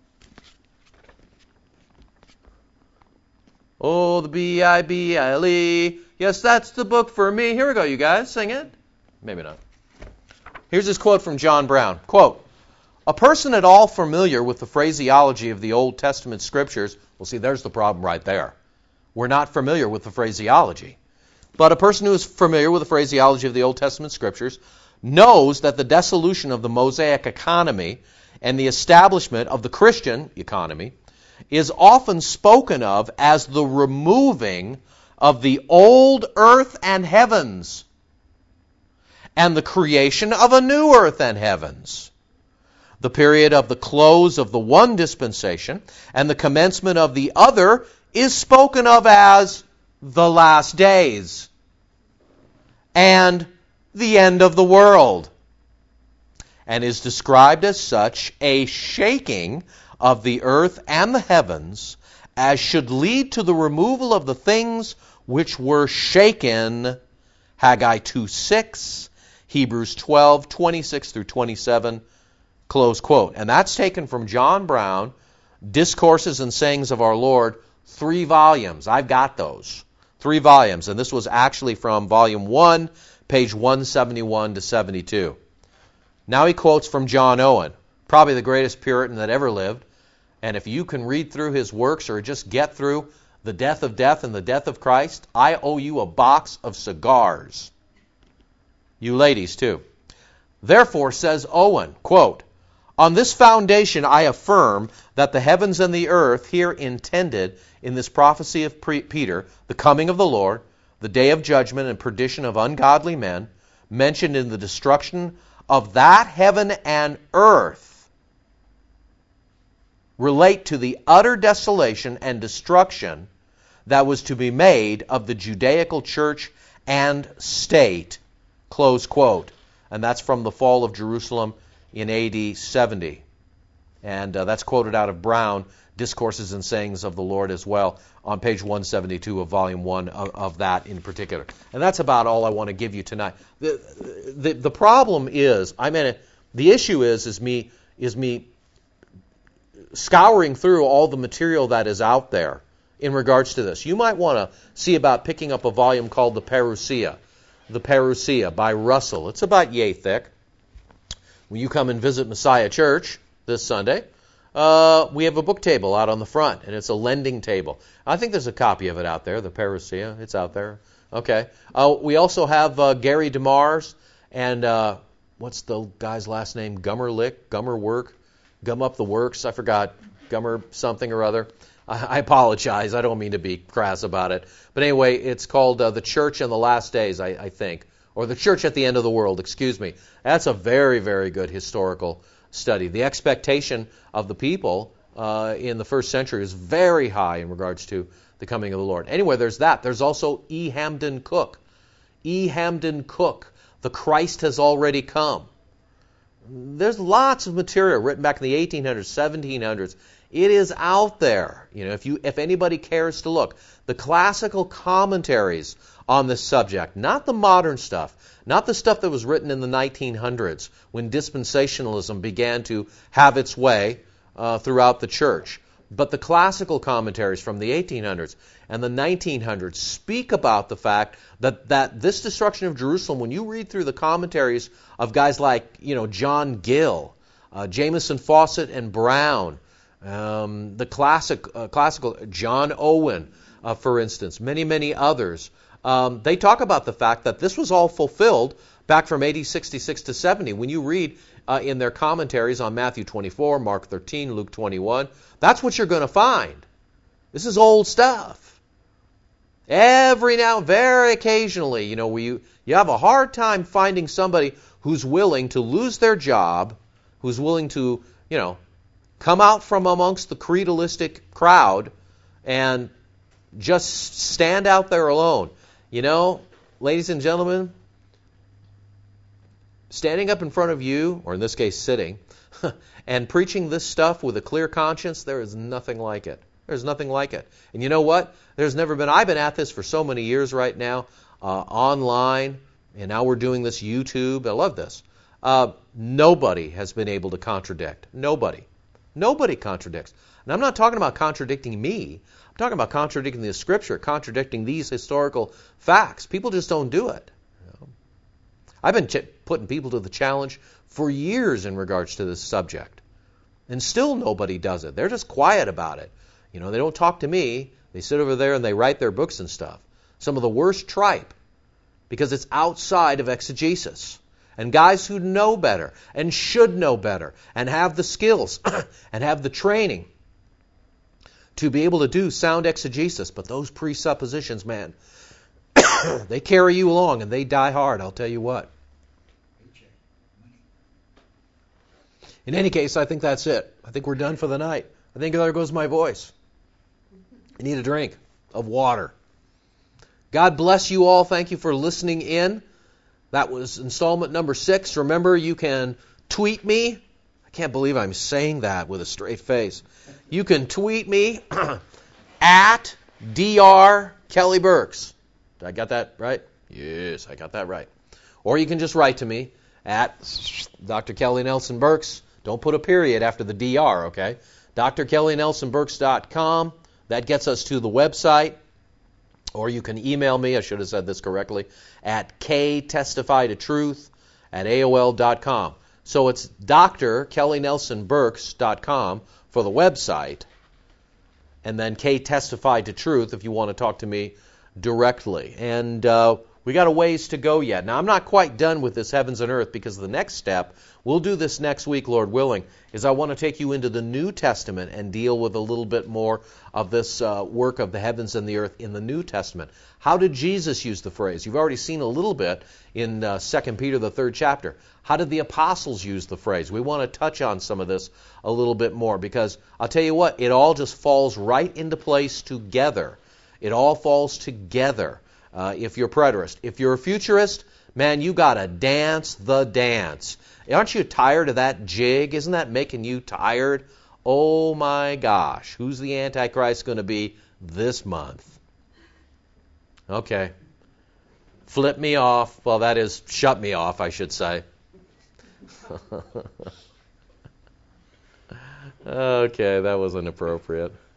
Oh, the Bible. Yes, that's the book for me. Here we go, you guys. Sing it. Maybe not. Here's this quote from John Brown. Quote, a person at all familiar with the phraseology of the Old Testament Scriptures, well, see, there's the problem right there. We're not familiar with the phraseology. But a person who is familiar with the phraseology of the Old Testament Scriptures knows that the dissolution of the Mosaic economy and the establishment of the Christian economy is often spoken of as the removing of the old earth and heavens and the creation of a new earth and heavens. The period of the close of the one dispensation and the commencement of the other is spoken of as the last days and the end of the world, and is described as such a shaking of the earth and the heavens as should lead to the removal of the things which were shaken, Haggai 2:6, Hebrews 12:26 through 27, close quote. And that's taken from John Brown, Discourses and Sayings of Our Lord, 3 volumes. I've got those. 3 volumes. And this was actually from volume 1, page 171 to 72. Now he quotes from John Owen, probably the greatest Puritan that ever lived. And if you can read through his works or just get through The Death of Death and the Death of Christ, I owe you a box of cigars. You ladies, too. Therefore, says Owen, quote, on this foundation I affirm that the heavens and the earth here intended in this prophecy of Peter, the coming of the Lord, the day of judgment and perdition of ungodly men, mentioned in the destruction of that heaven and earth, relate to the utter desolation and destruction that was to be made of the Judaical church and state, close quote. And that's from the fall of Jerusalem in AD 70. And that's quoted out of Brown, Discourses and Sayings of the Lord as well, on page 172 of volume 1 of that in particular. And that's about all I want to give you tonight. The problem is, the issue is me scouring through all the material that is out there in regards to this. You might want to see about picking up a volume called The Parousia by Russell. It's about yay thick. When you come and visit Messiah Church this Sunday, we have a book table out on the front, and it's a lending table. I think there's a copy of it out there, The Parousia. It's out there. Okay. We also have Gary DeMars and what's the guy's last name? Gummer Up the Works. I forgot. Gummer something or other. I apologize. I don't mean to be crass about it. But anyway, it's called The Church in the Last Days, I think. Or The Church at the End of the World, excuse me. That's a very, very good historical study. The expectation of the people in the first century is very high in regards to the coming of the Lord. Anyway, there's that. There's also E. Hamden Cook. E. Hamden Cook, The Christ Has Already Come. There's lots of material written back in the 1800s, 1700s. It is out there. You know, if anybody cares to look. The classical commentaries on this subject, not the modern stuff, not the stuff that was written in the 1900s when dispensationalism began to have its way throughout the church. But the classical commentaries from the 1800s and the 1900s speak about the fact that this destruction of Jerusalem, when you read through the commentaries of guys like, John Gill, Jameson, Fawcett, and Brown, the classical John Owen, for instance, many, many others, they talk about the fact that this was all fulfilled back from AD 66 to 70. When you read in their commentaries on Matthew 24, Mark 13, Luke 21, that's what you're going to find. This is old stuff. Every now, very occasionally, you have a hard time finding somebody who's willing to lose their job, who's willing to, come out from amongst the creedalistic crowd and just stand out there alone. Ladies and gentlemen, standing up in front of you, or in this case sitting, and preaching this stuff with a clear conscience, there is nothing like it. There's nothing like it. And you know what? I've been at this for so many years right now, online, and now we're doing this YouTube. I love this. Nobody has been able to contradict. Nobody. Nobody contradicts. And I'm not talking about contradicting me. I'm talking about contradicting the Scripture, contradicting these historical facts. People just don't do it. I've been putting people to the challenge for years in regards to this subject. And still nobody does it. They're just quiet about it. They don't talk to me. They sit over there and they write their books and stuff. Some of the worst tripe, because it's outside of exegesis. And guys who know better and should know better and have the skills and have the training to be able to do sound exegesis. But those presuppositions, man, they carry you along and they die hard, I'll tell you what. In any case, I think that's it. I think we're done for the night. I think there goes my voice. I need a drink of water. God bless you all. Thank you for listening in. That was installment number 6. Remember, you can tweet me. I can't believe I'm saying that with a straight face. You can tweet me at Dr. Kelly Burks. Did I got that right? Yes, I got that right. Or you can just write to me at Dr. Kelly Nelson Burks. Don't put a period after the DR, okay? drkellynelsonburks.com. That gets us to the website. Or you can email me, I should have said this correctly, at ktestifytotruth@aol.com. So it's drkellynelsonburks.com for the website, and then ktestifytotruth if you want to talk to me directly. And we got a ways to go yet. Now, I'm not quite done with this heavens and earth, because the next step, we'll do this next week, Lord willing, is I want to take you into the New Testament and deal with a little bit more of this work of the heavens and the earth in the New Testament. How did Jesus use the phrase? You've already seen a little bit in 2 Peter, the 3rd chapter. How did the apostles use the phrase? We want to touch on some of this a little bit more, because I'll tell you what, it all just falls right into place together. It all falls together. If you're a preterist. If you're a futurist, man, you got to dance the dance. Aren't you tired of that jig? Isn't that making you tired? Oh my gosh, who's the Antichrist going to be this month? Okay. Flip me off. Well, that is, shut me off, I should say. Okay, that was inappropriate.